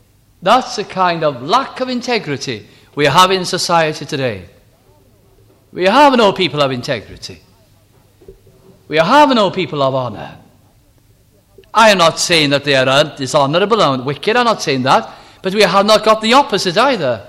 That's the kind of lack of integrity we have in society today. We have no people of integrity. We have no people of honor. I am not saying that they are dishonorable and wicked. I'm not saying that. But we have not got the opposite either.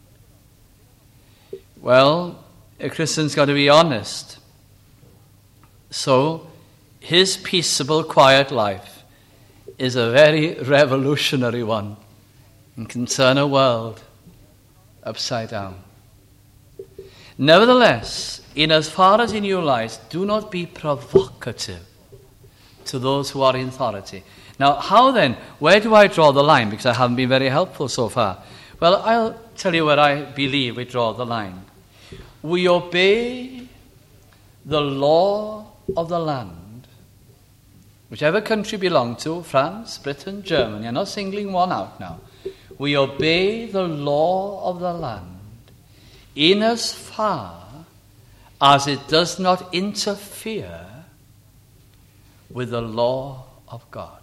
Well, a Christian's got to be honest. So, his peaceable, quiet life is a very revolutionary one and can turn a world upside down. Nevertheless, in as far as in your lives, do not be provocative to those who are in authority. Now, how then? Where do I draw the line? Because I haven't been very helpful so far. Well, I'll tell you where I believe we draw the line. We obey the law of the land. Whichever country we belong to, France, Britain, Germany, I'm not singling one out now. We obey the law of the land in as far as it does not interfere with the law of God.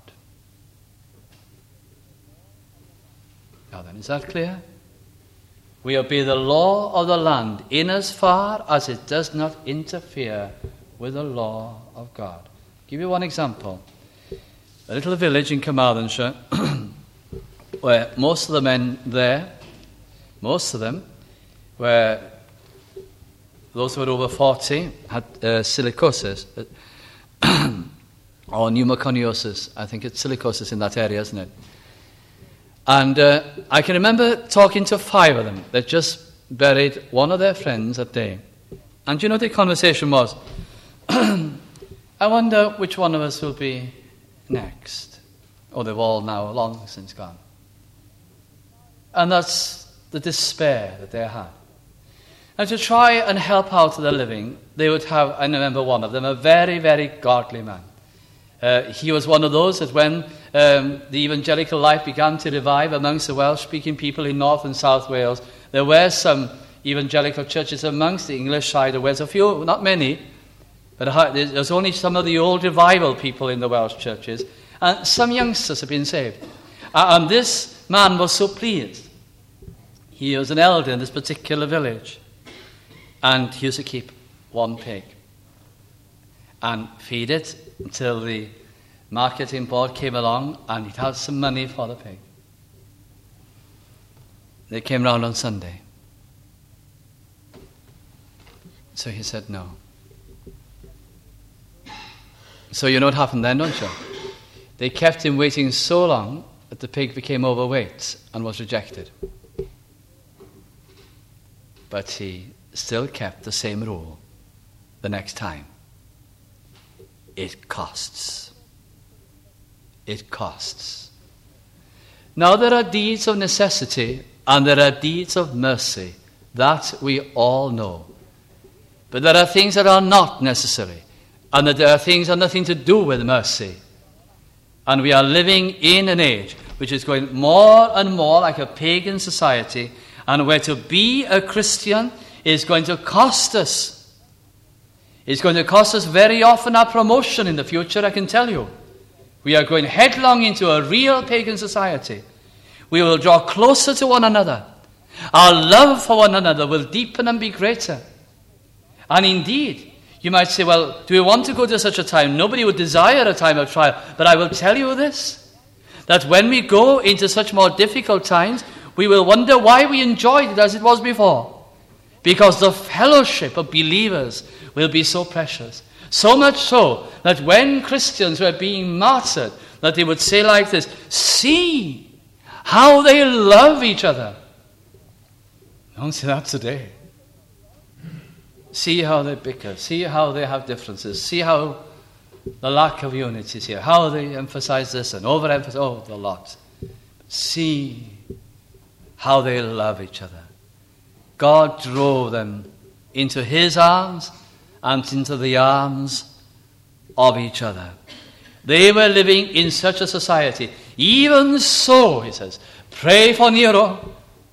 Now then, is that clear? We obey the law of the land in as far as it does not interfere with the law of God. I'll give you one example. A little village in Carmarthenshire where most of the men there, most of them, were those who were over forty, had uh, silicosis, or pneumoconiosis. I think it's silicosis in that area, isn't it? And uh, I can remember talking to five of them that just buried one of their friends that day. And you know what the conversation was? I wonder which one of us will be next. Oh, they've all now long since gone. And that's the despair that they had. And to try and help out the living, they would have, I remember one of them, a very, very godly man. Uh, he was one of those that when um, the evangelical life began to revive amongst the Welsh-speaking people in North and South Wales, there were some evangelical churches amongst the English side of Wales. A few, not many, but there's only some of the old revival people in the Welsh churches. And some youngsters have been saved. Uh, and this man was so pleased. He was an elder in this particular village. And he used to keep one pig and feed it until the marketing board came along and he'd have some money for the pig. They came round on Sunday. So he said no. So you know what happened then, don't you? They kept him waiting so long that the pig became overweight and was rejected. But he still kept the same rule the next time. It costs. It costs. Now there are deeds of necessity and there are deeds of mercy. That we all know. But there are things that are not necessary. And that there are things that have nothing to do with mercy. And we are living in an age which is going more and more like a pagan society, and where to be a Christian is going to cost us. It's going to cost us very often our promotion in the future, I can tell you. We are going headlong into a real pagan society. We will draw closer to one another. Our love for one another will deepen and be greater. And indeed, you might say, well, do we want to go to such a time? Nobody would desire a time of trial. But I will tell you this, that when we go into such more difficult times, we will wonder why we enjoyed it as it was before. Because the fellowship of believers will be so precious. So much so that when Christians were being martyred, that they would say like this, see how they love each other. Don't say that today. See how they bicker. See how they have differences. See how the lack of unity is here. How they emphasize this and overemphasize. Oh, the lot. See how they love each other. God drove them into his arms and into the arms of each other. They were living in such a society. Even so, he says, pray for Nero.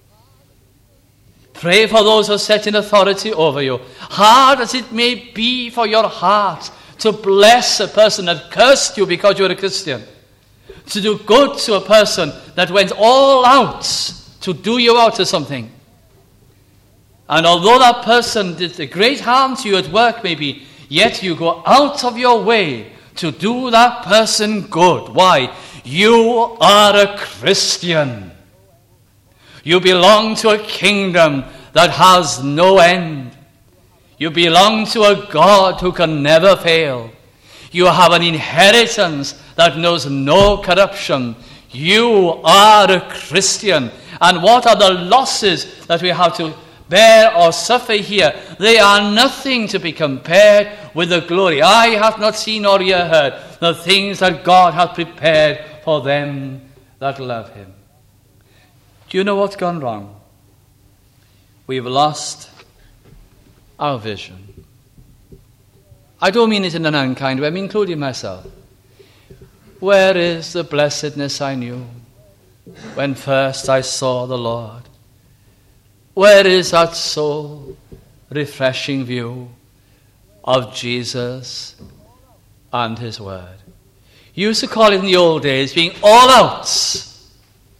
Pray for those who are set in authority over you. Hard as it may be for your heart to bless a person that cursed you because you were a Christian, to do good to a person that went all out to do you out of something. And although that person did a great harm to you at work maybe, yet you go out of your way to do that person good. Why? You are a Christian. You belong to a kingdom that has no end. You belong to a God who can never fail. You have an inheritance that knows no corruption. You are a Christian. And what are the losses that we have to bear or suffer here? They are nothing to be compared with the glory. Eye hath not seen nor ear heard the things that God hath prepared for them that love him. Do you know what's gone wrong? We've lost our vision. I don't mean it in an unkind way, I'm including myself. Where is the blessedness I knew when first I saw the Lord? Where is that soul refreshing view of Jesus and his word? You used to call it in the old days being all outs.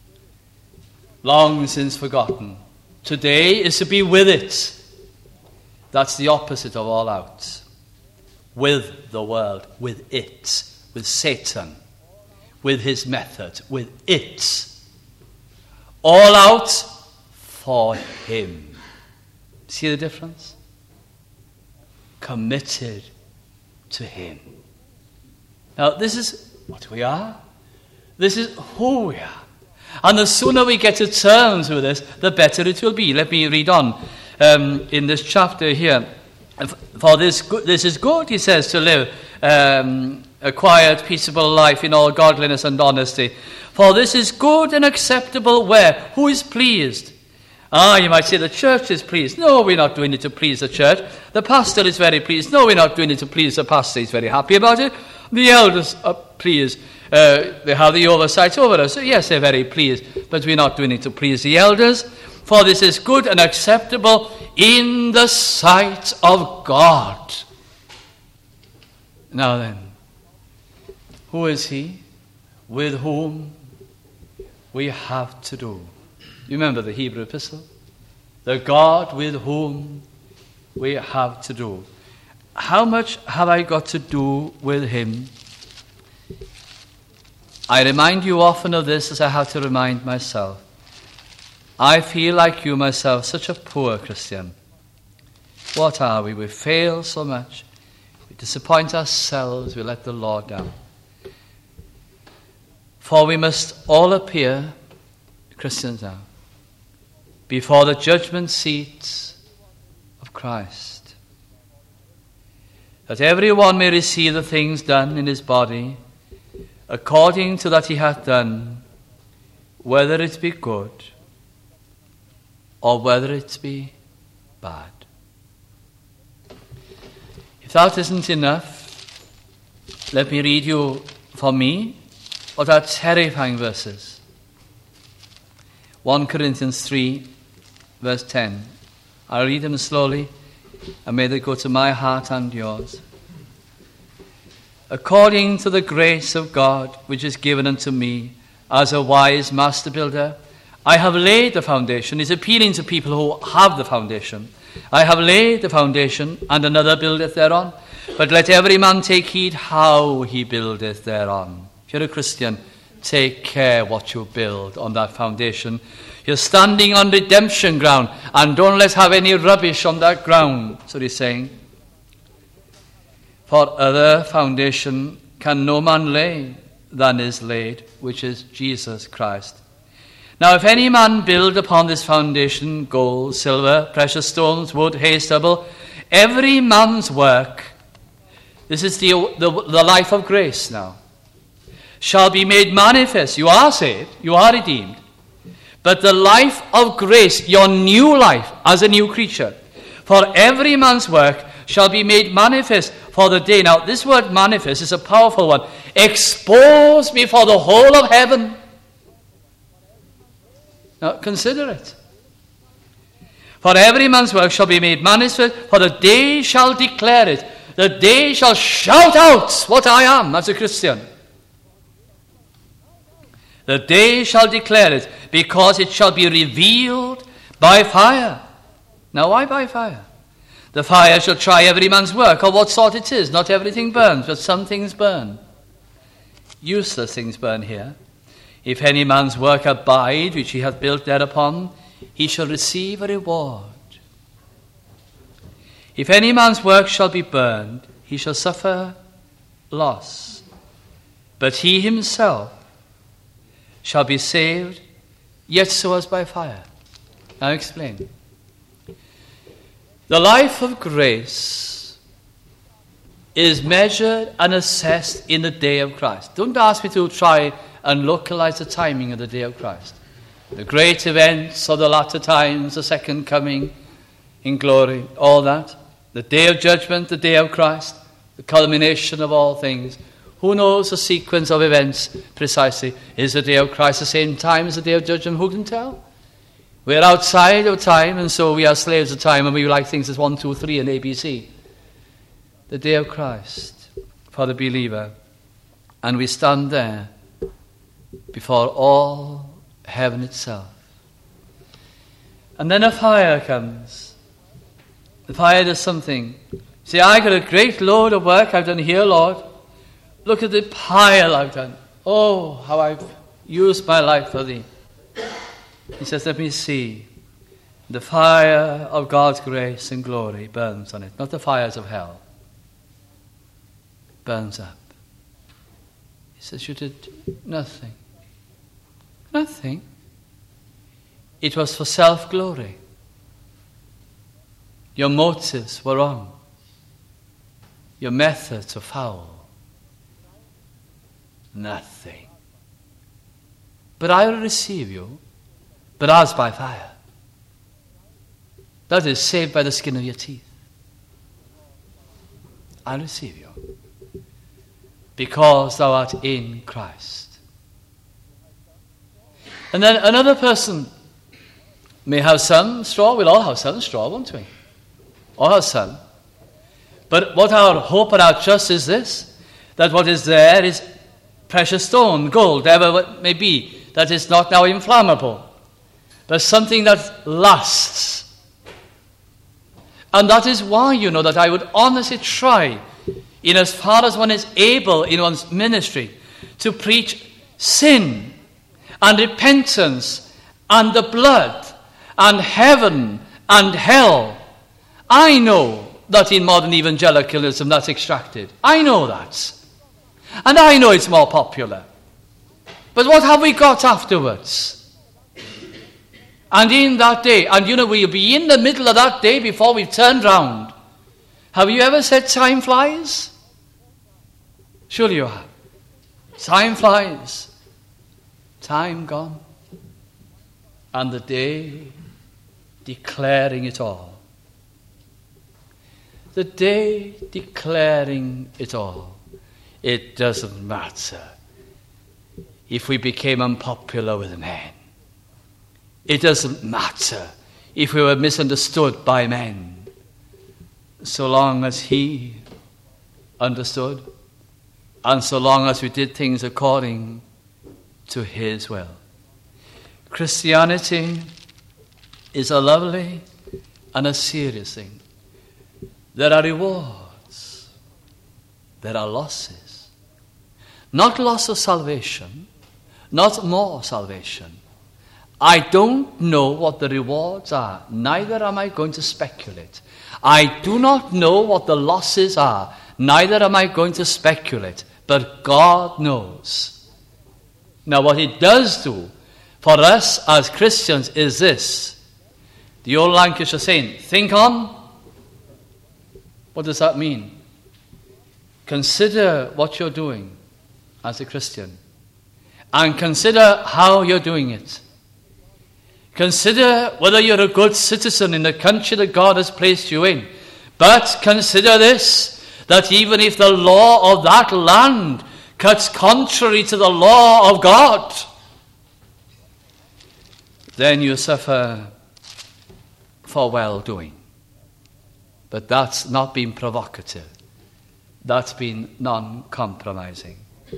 Long since forgotten. Today is to be with it. That's the opposite of all outs. With the world, with it, with Satan, with his method, with it. All out for him. See the difference? Committed to him. Now, this is what we are. This is who we are. And the sooner we get to terms with this, the better it will be. Let me read on um, in this chapter here. For this, this is good, he says, to live um, a quiet, peaceable life in all godliness and honesty. For this is good and acceptable where? Who is pleased? Ah, you might say the church is pleased. No, we're not doing it to please the church. The pastor is very pleased. No, we're not doing it to please the pastor. He's very happy about it. The elders are pleased. Uh, they have the oversight over us. So yes, they're very pleased. But we're not doing it to please the elders. For this is good and acceptable in the sight of God. Now then, who is he with whom we have to do? You remember the Hebrew epistle? The God with whom we have to do. How much have I got to do with him? I remind you often of this as I have to remind myself. I feel like you myself, such a poor Christian. What are we? We fail so much. We disappoint ourselves. We let the Lord down. For we must all appear, Christians now, before the judgment seat of Christ, that everyone may receive the things done in his body according to that he hath done, whether it be good or whether it be bad. If that isn't enough, let me read you, for me, what are terrifying verses. First Corinthians three, verse ten. I'll read them slowly, and may they go to my heart and yours. According to the grace of God, which is given unto me, as a wise master builder, I have laid the foundation. He's appealing to people who have the foundation. I have laid the foundation, and another buildeth thereon. But let every man take heed how he buildeth thereon. If you're a Christian, take care what you build on that foundation. You're standing on redemption ground, and don't let's have any rubbish on that ground. That's what he's saying. For other foundation can no man lay than is laid, which is Jesus Christ. Now if any man build upon this foundation gold, silver, precious stones, wood, hay, stubble, every man's work, this is the, the, the life of grace now, shall be made manifest. You are saved, you are redeemed. But the life of grace, your new life as a new creature, for every man's work shall be made manifest for the day. Now, this word manifest is a powerful one. Exposed before the whole of heaven. Now, consider it. For every man's work shall be made manifest, for the day shall declare it. The day shall shout out what I am as a Christian. The day shall declare it, because it shall be revealed by fire. Now why by fire? The fire shall try every man's work, or what sort it is. Not everything burns, but some things burn. Useless things burn here. If any man's work abide, which he hath built thereupon, he shall receive a reward. If any man's work shall be burned, he shall suffer loss. But he himself shall be saved, yet so as by fire. Now explain. The life of grace is measured and assessed in the day of Christ. Don't ask me to try and localize the timing of the day of Christ. The great events of the latter times, the second coming in glory, all that. The day of judgment, the day of Christ, the culmination of all things. Who knows the sequence of events precisely? Is the day of Christ the same time as the day of judgment? Who can tell? We're outside of time, and so we are slaves of time, and we like things as one, two, three, and A B C. The day of Christ for the believer. And we stand there before all heaven itself. And then a fire comes. The fire does something. See, I got a great load of work I've done here, Lord. Look at the pile I've done. Oh, how I've used my life for thee. He says, let me see. The fire of God's grace and glory burns on it, not the fires of hell. Burns up. He says, you did nothing. Nothing. It was for self-glory. Your motives were wrong. Your methods were foul. Nothing. But I will receive you, but as by fire. That is, saved by the skin of your teeth. I receive you, because thou art in Christ. And then another person may have some straw. We'll all have some straw, won't we? All have some. But what our hope and our trust is this, that what is there is precious stone, gold, whatever it may be, that is not now inflammable, but something that lasts. And that is why, you know, that I would honestly try, in as far as one is able in one's ministry, to preach sin and repentance and the blood and heaven and hell. I know that in modern evangelicalism that's extracted. I know that. And I know it's more popular. But what have we got afterwards? And in that day, and you know, we'll be in the middle of that day before we've turned round. Have you ever said time flies? Surely you have. Time flies. Time gone. And the day declaring it all. The day declaring it all. It doesn't matter if we became unpopular with men. It doesn't matter if we were misunderstood by men. So long as he understood, and so long as we did things according to his will. Christianity is a lovely and a serious thing. There are rewards. There are losses. Not loss of salvation, not more salvation. I don't know what the rewards are. Neither am I going to speculate. I do not know what the losses are. Neither am I going to speculate. But God knows. Now what it does do for us as Christians is this. The old Lancashire saying, think on. What does that mean? Consider what you're doing as a Christian. And consider how you're doing it. Consider whether you're a good citizen in the country that God has placed you in. But consider this, that even if the law of that land cuts contrary to the law of God, then you suffer for well-doing. But that's not being provocative. That's been non-compromising.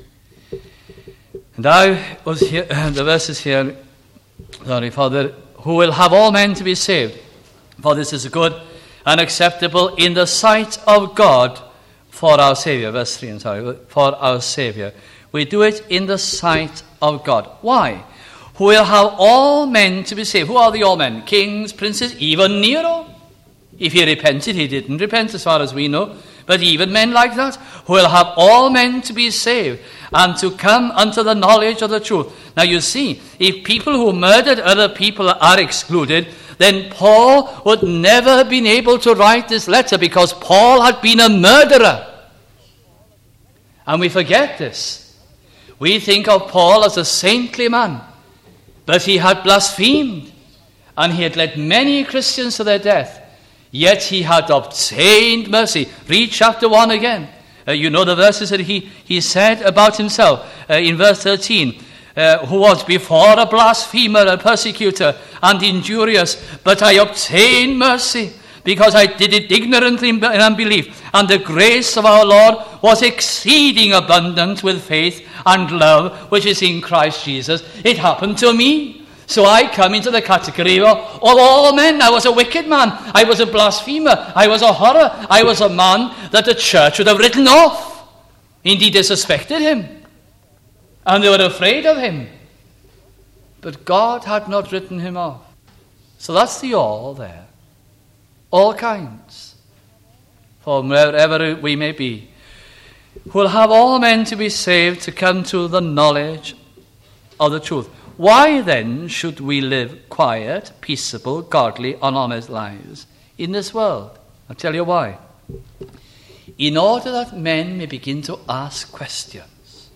And I was here, the verses here, sorry, Father, who will have all men to be saved For this is good and acceptable in the sight of God for our Saviour. Verse three, I'm sorry, for our Saviour. We do it in the sight of God. Why? Who will have all men to be saved. Who are the all men? Kings, princes, even Nero. If he repented, he didn't repent as far as we know. But even men like that, who will have all men to be saved and to come unto the knowledge of the truth. Now you see, if people who murdered other people are excluded, then Paul would never have been able to write this letter, because Paul had been a murderer. And we forget this. We think of Paul as a saintly man, but he had blasphemed, and he had led many Christians to their death. Yet he had obtained mercy. Read chapter one again. Uh, you know the verses that he, he said about himself uh, in verse thirteen. Uh, who was before a blasphemer, a persecutor, and injurious, but I obtained mercy, because I did it ignorantly in unbelief. And the grace of our Lord was exceeding abundant with faith and love, which is in Christ Jesus. It happened to me. So I come into the category of, of all men. I was a wicked man. I was a blasphemer. I was a horror. I was a man that the church would have written off. Indeed, they suspected him. And they were afraid of him. But God had not written him off. So that's the all there. All kinds. From wherever we may be. Who will have all men to be saved, to come to the knowledge of the truth. Why then should we live quiet, peaceable, godly, and honest lives in this world? I'll tell you why. In order that men may begin to ask questions.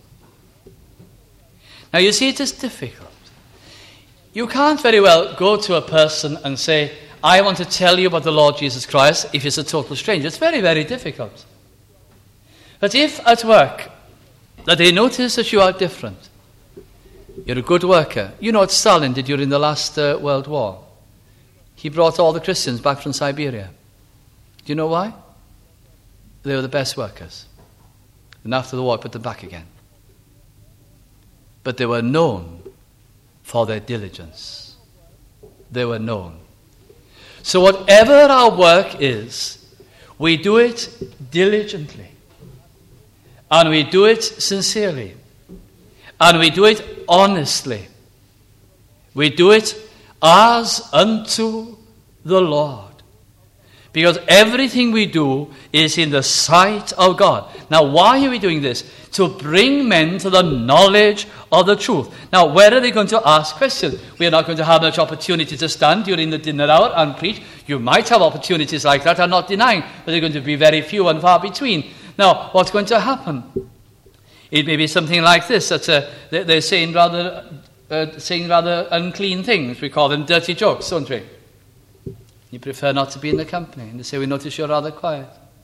Now you see, it is difficult. You can't very well go to a person and say, I want to tell you about the Lord Jesus Christ, if it's a total stranger. It's very, very difficult. But if at work that they notice that you are different, you're a good worker. You know what Stalin did during the last uh, World War? He brought all the Christians back from Siberia. Do you know why? They were the best workers. And after the war, he put them back again. But they were known for their diligence. They were known. So whatever our work is, we do it diligently. And we do it sincerely. And we do it honestly. We do it as unto the Lord. Because everything we do is in the sight of God. Now, why are we doing this? To bring men to the knowledge of the truth. Now, where are they going to ask questions? We are not going to have much opportunity to stand during the dinner hour and preach. You might have opportunities like that, I'm not denying, but they're going to be very few and far between. Now, what's going to happen? It may be something like this, that uh, they're saying rather, uh, saying rather unclean things. We call them dirty jokes, don't we? You prefer not to be in the company. And they say, we notice you're rather quiet.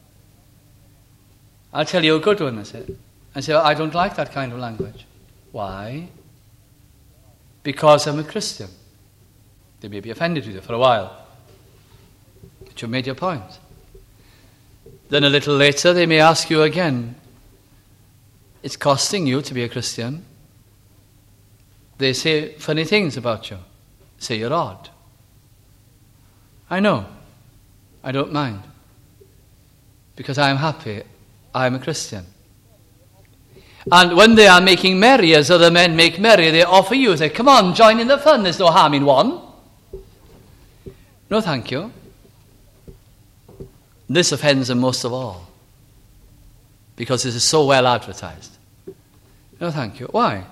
I'll tell you a good one, I said. I say, I don't like that kind of language. Why? Because I'm a Christian. They may be offended with you for a while. But you made your point. Then a little later, they may ask you again, it's costing you to be a Christian. They say funny things about you. Say you're odd. I know. I don't mind. Because I am happy. I am a Christian. And when they are making merry, as other men make merry, they offer you, say, come on, join in the fun. There's no harm in one. No, thank you. This offends them most of all. Because this is so well advertised. No, thank you. Why?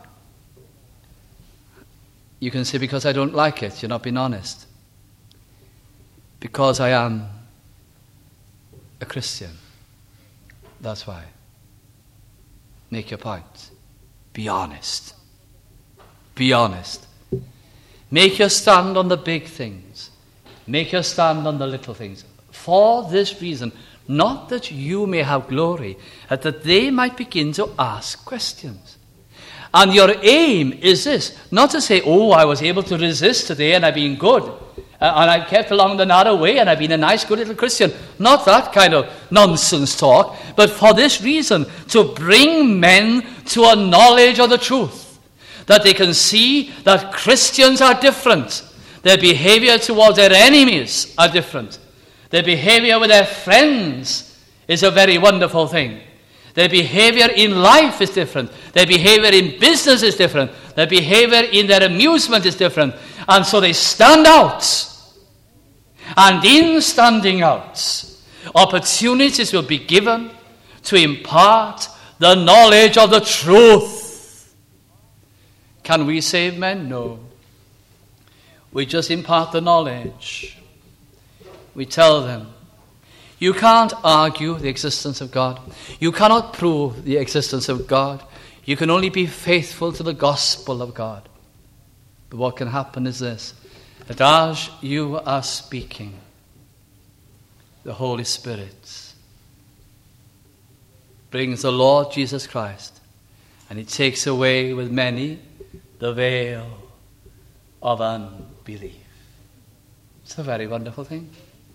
You can say, because I don't like it. You're not being honest. Because I am a Christian. That's why. Make your point. Be honest. Be honest. Make your stand on the big things. Make your stand on the little things. For this reason, not that you may have glory, but that they might begin to ask questions. And your aim is this, not to say, oh, I was able to resist today and I've been good. Uh, and I've kept along the narrow way and I've been a nice, good little Christian. Not that kind of nonsense talk, but for this reason, to bring men to a knowledge of the truth. That they can see that Christians are different. Their behavior towards their enemies are different. Their behavior with their friends is a very wonderful thing. Their behavior in life is different. Their behavior in business is different. Their behavior in their amusement is different. And so they stand out. And in standing out, opportunities will be given to impart the knowledge of the truth. Can we save men? No. We just impart the knowledge. We tell them, you can't argue the existence of God. You cannot prove the existence of God. You can only be faithful to the gospel of God. But what can happen is this, that as you are speaking, the Holy Spirit brings the Lord Jesus Christ, and He takes away with many the veil of unbelief. It's a very wonderful thing.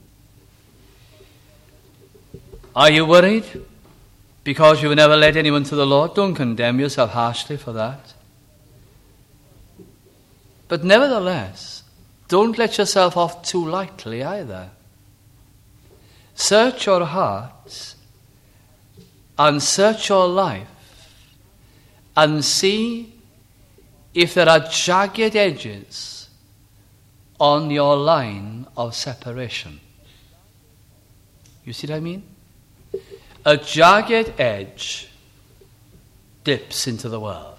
Are you worried because you never led anyone to the Lord? Don't condemn yourself harshly for that. But nevertheless, don't let yourself off too lightly either. Search your hearts and search your life and see if there are jagged edges on your line of separation. You see what I mean? A jagged edge dips into the world.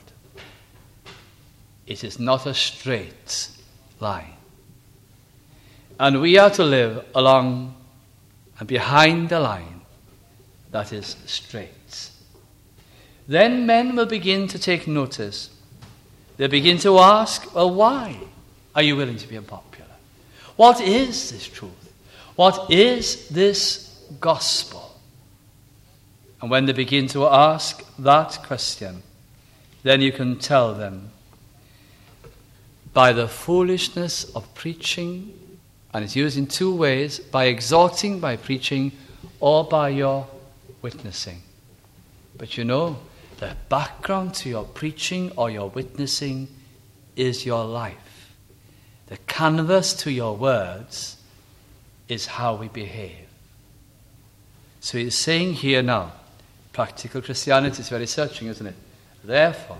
It is not a straight line. And we are to live along and behind the line that is straight. Then men will begin to take notice. They'll begin to ask, well, why are you willing to be unpopular? What is this truth? What is this gospel? And when they begin to ask that question, then you can tell them, by the foolishness of preaching, and it's used in two ways, by exhorting, by preaching, or by your witnessing. But you know, the background to your preaching or your witnessing is your life. The canvas to your words is how we behave. So he's saying here now, practical Christianity is very searching, isn't it? Therefore,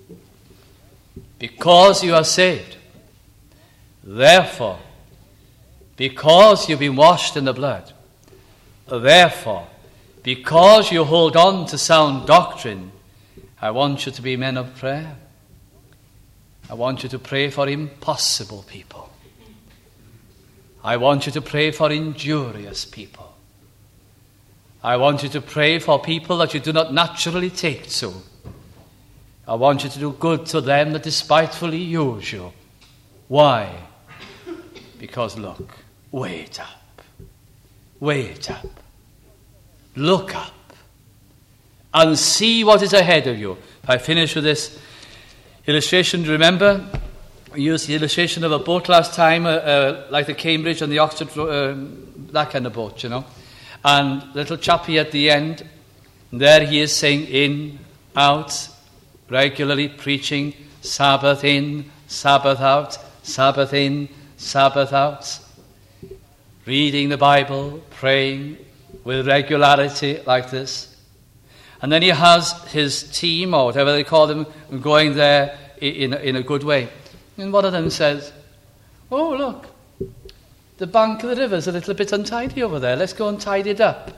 because you are saved, therefore, because you've been washed in the blood, therefore, because you hold on to sound doctrine, I want you to be men of prayer. I want you to pray for impossible people. I want you to pray for injurious people. I want you to pray for people that you do not naturally take to. I want you to do good to them that despitefully use you. Why? Because look, wait up. Wait up. Look up. And see what is ahead of you. If I finish with this illustration, remember, we used the illustration of a boat last time, uh, uh, like the Cambridge and the Oxford, uh, that kind of boat, you know. And little chappie at the end, there he is saying in, out, regularly preaching, Sabbath in, Sabbath out, Sabbath in, Sabbath out. Reading the Bible, praying with regularity like this. And then he has his team, or whatever they call them, going there in, in a good way. And one of them says, oh, look, the bank of the river's a little bit untidy over there. Let's go and tidy it up.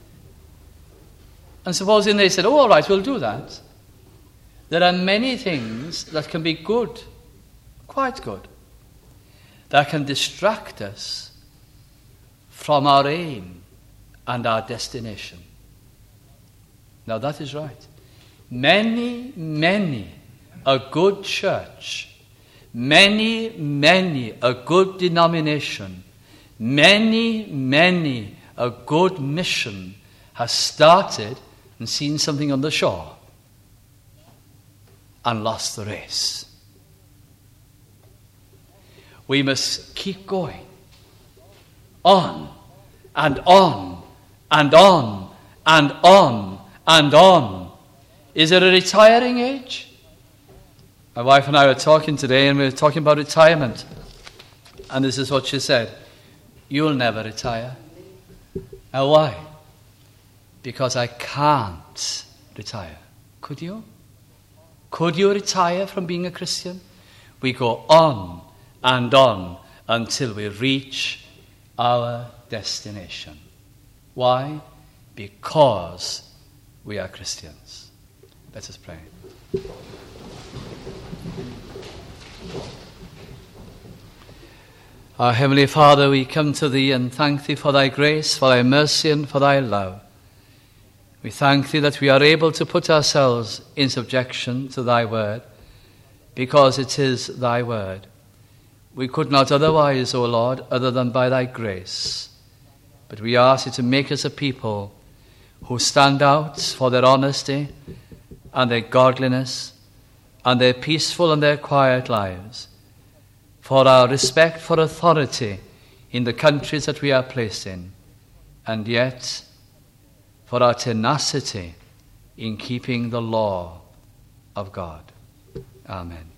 And supposing they said, oh, all right, we'll do that. There are many things that can be good, quite good, that can distract us from our aim and our destination. Now that is right. Many, many a good church, many, many a good denomination, many, many a good mission has started and seen something on the shore and lost the race. We must keep going on and on and on and on and on. Is it a retiring age? My wife and I were talking today, and we were talking about retirement. And this is what she said: "You'll never retire." And why? Because I can't retire. Could you? Could you retire from being a Christian? We go on and on until we reach our destination. Why? Because we are Christians. Let us pray. Our Heavenly Father, we come to Thee and thank Thee for Thy grace, for Thy mercy, and for Thy love. We thank Thee that we are able to put ourselves in subjection to Thy word, because it is Thy word. We could not otherwise, O Lord, other than by Thy grace. But we ask Thee to make us a people who stand out for their honesty and their godliness and their peaceful and their quiet lives, for our respect for authority in the countries that we are placed in, and yet for our tenacity in keeping the law of God. Amen.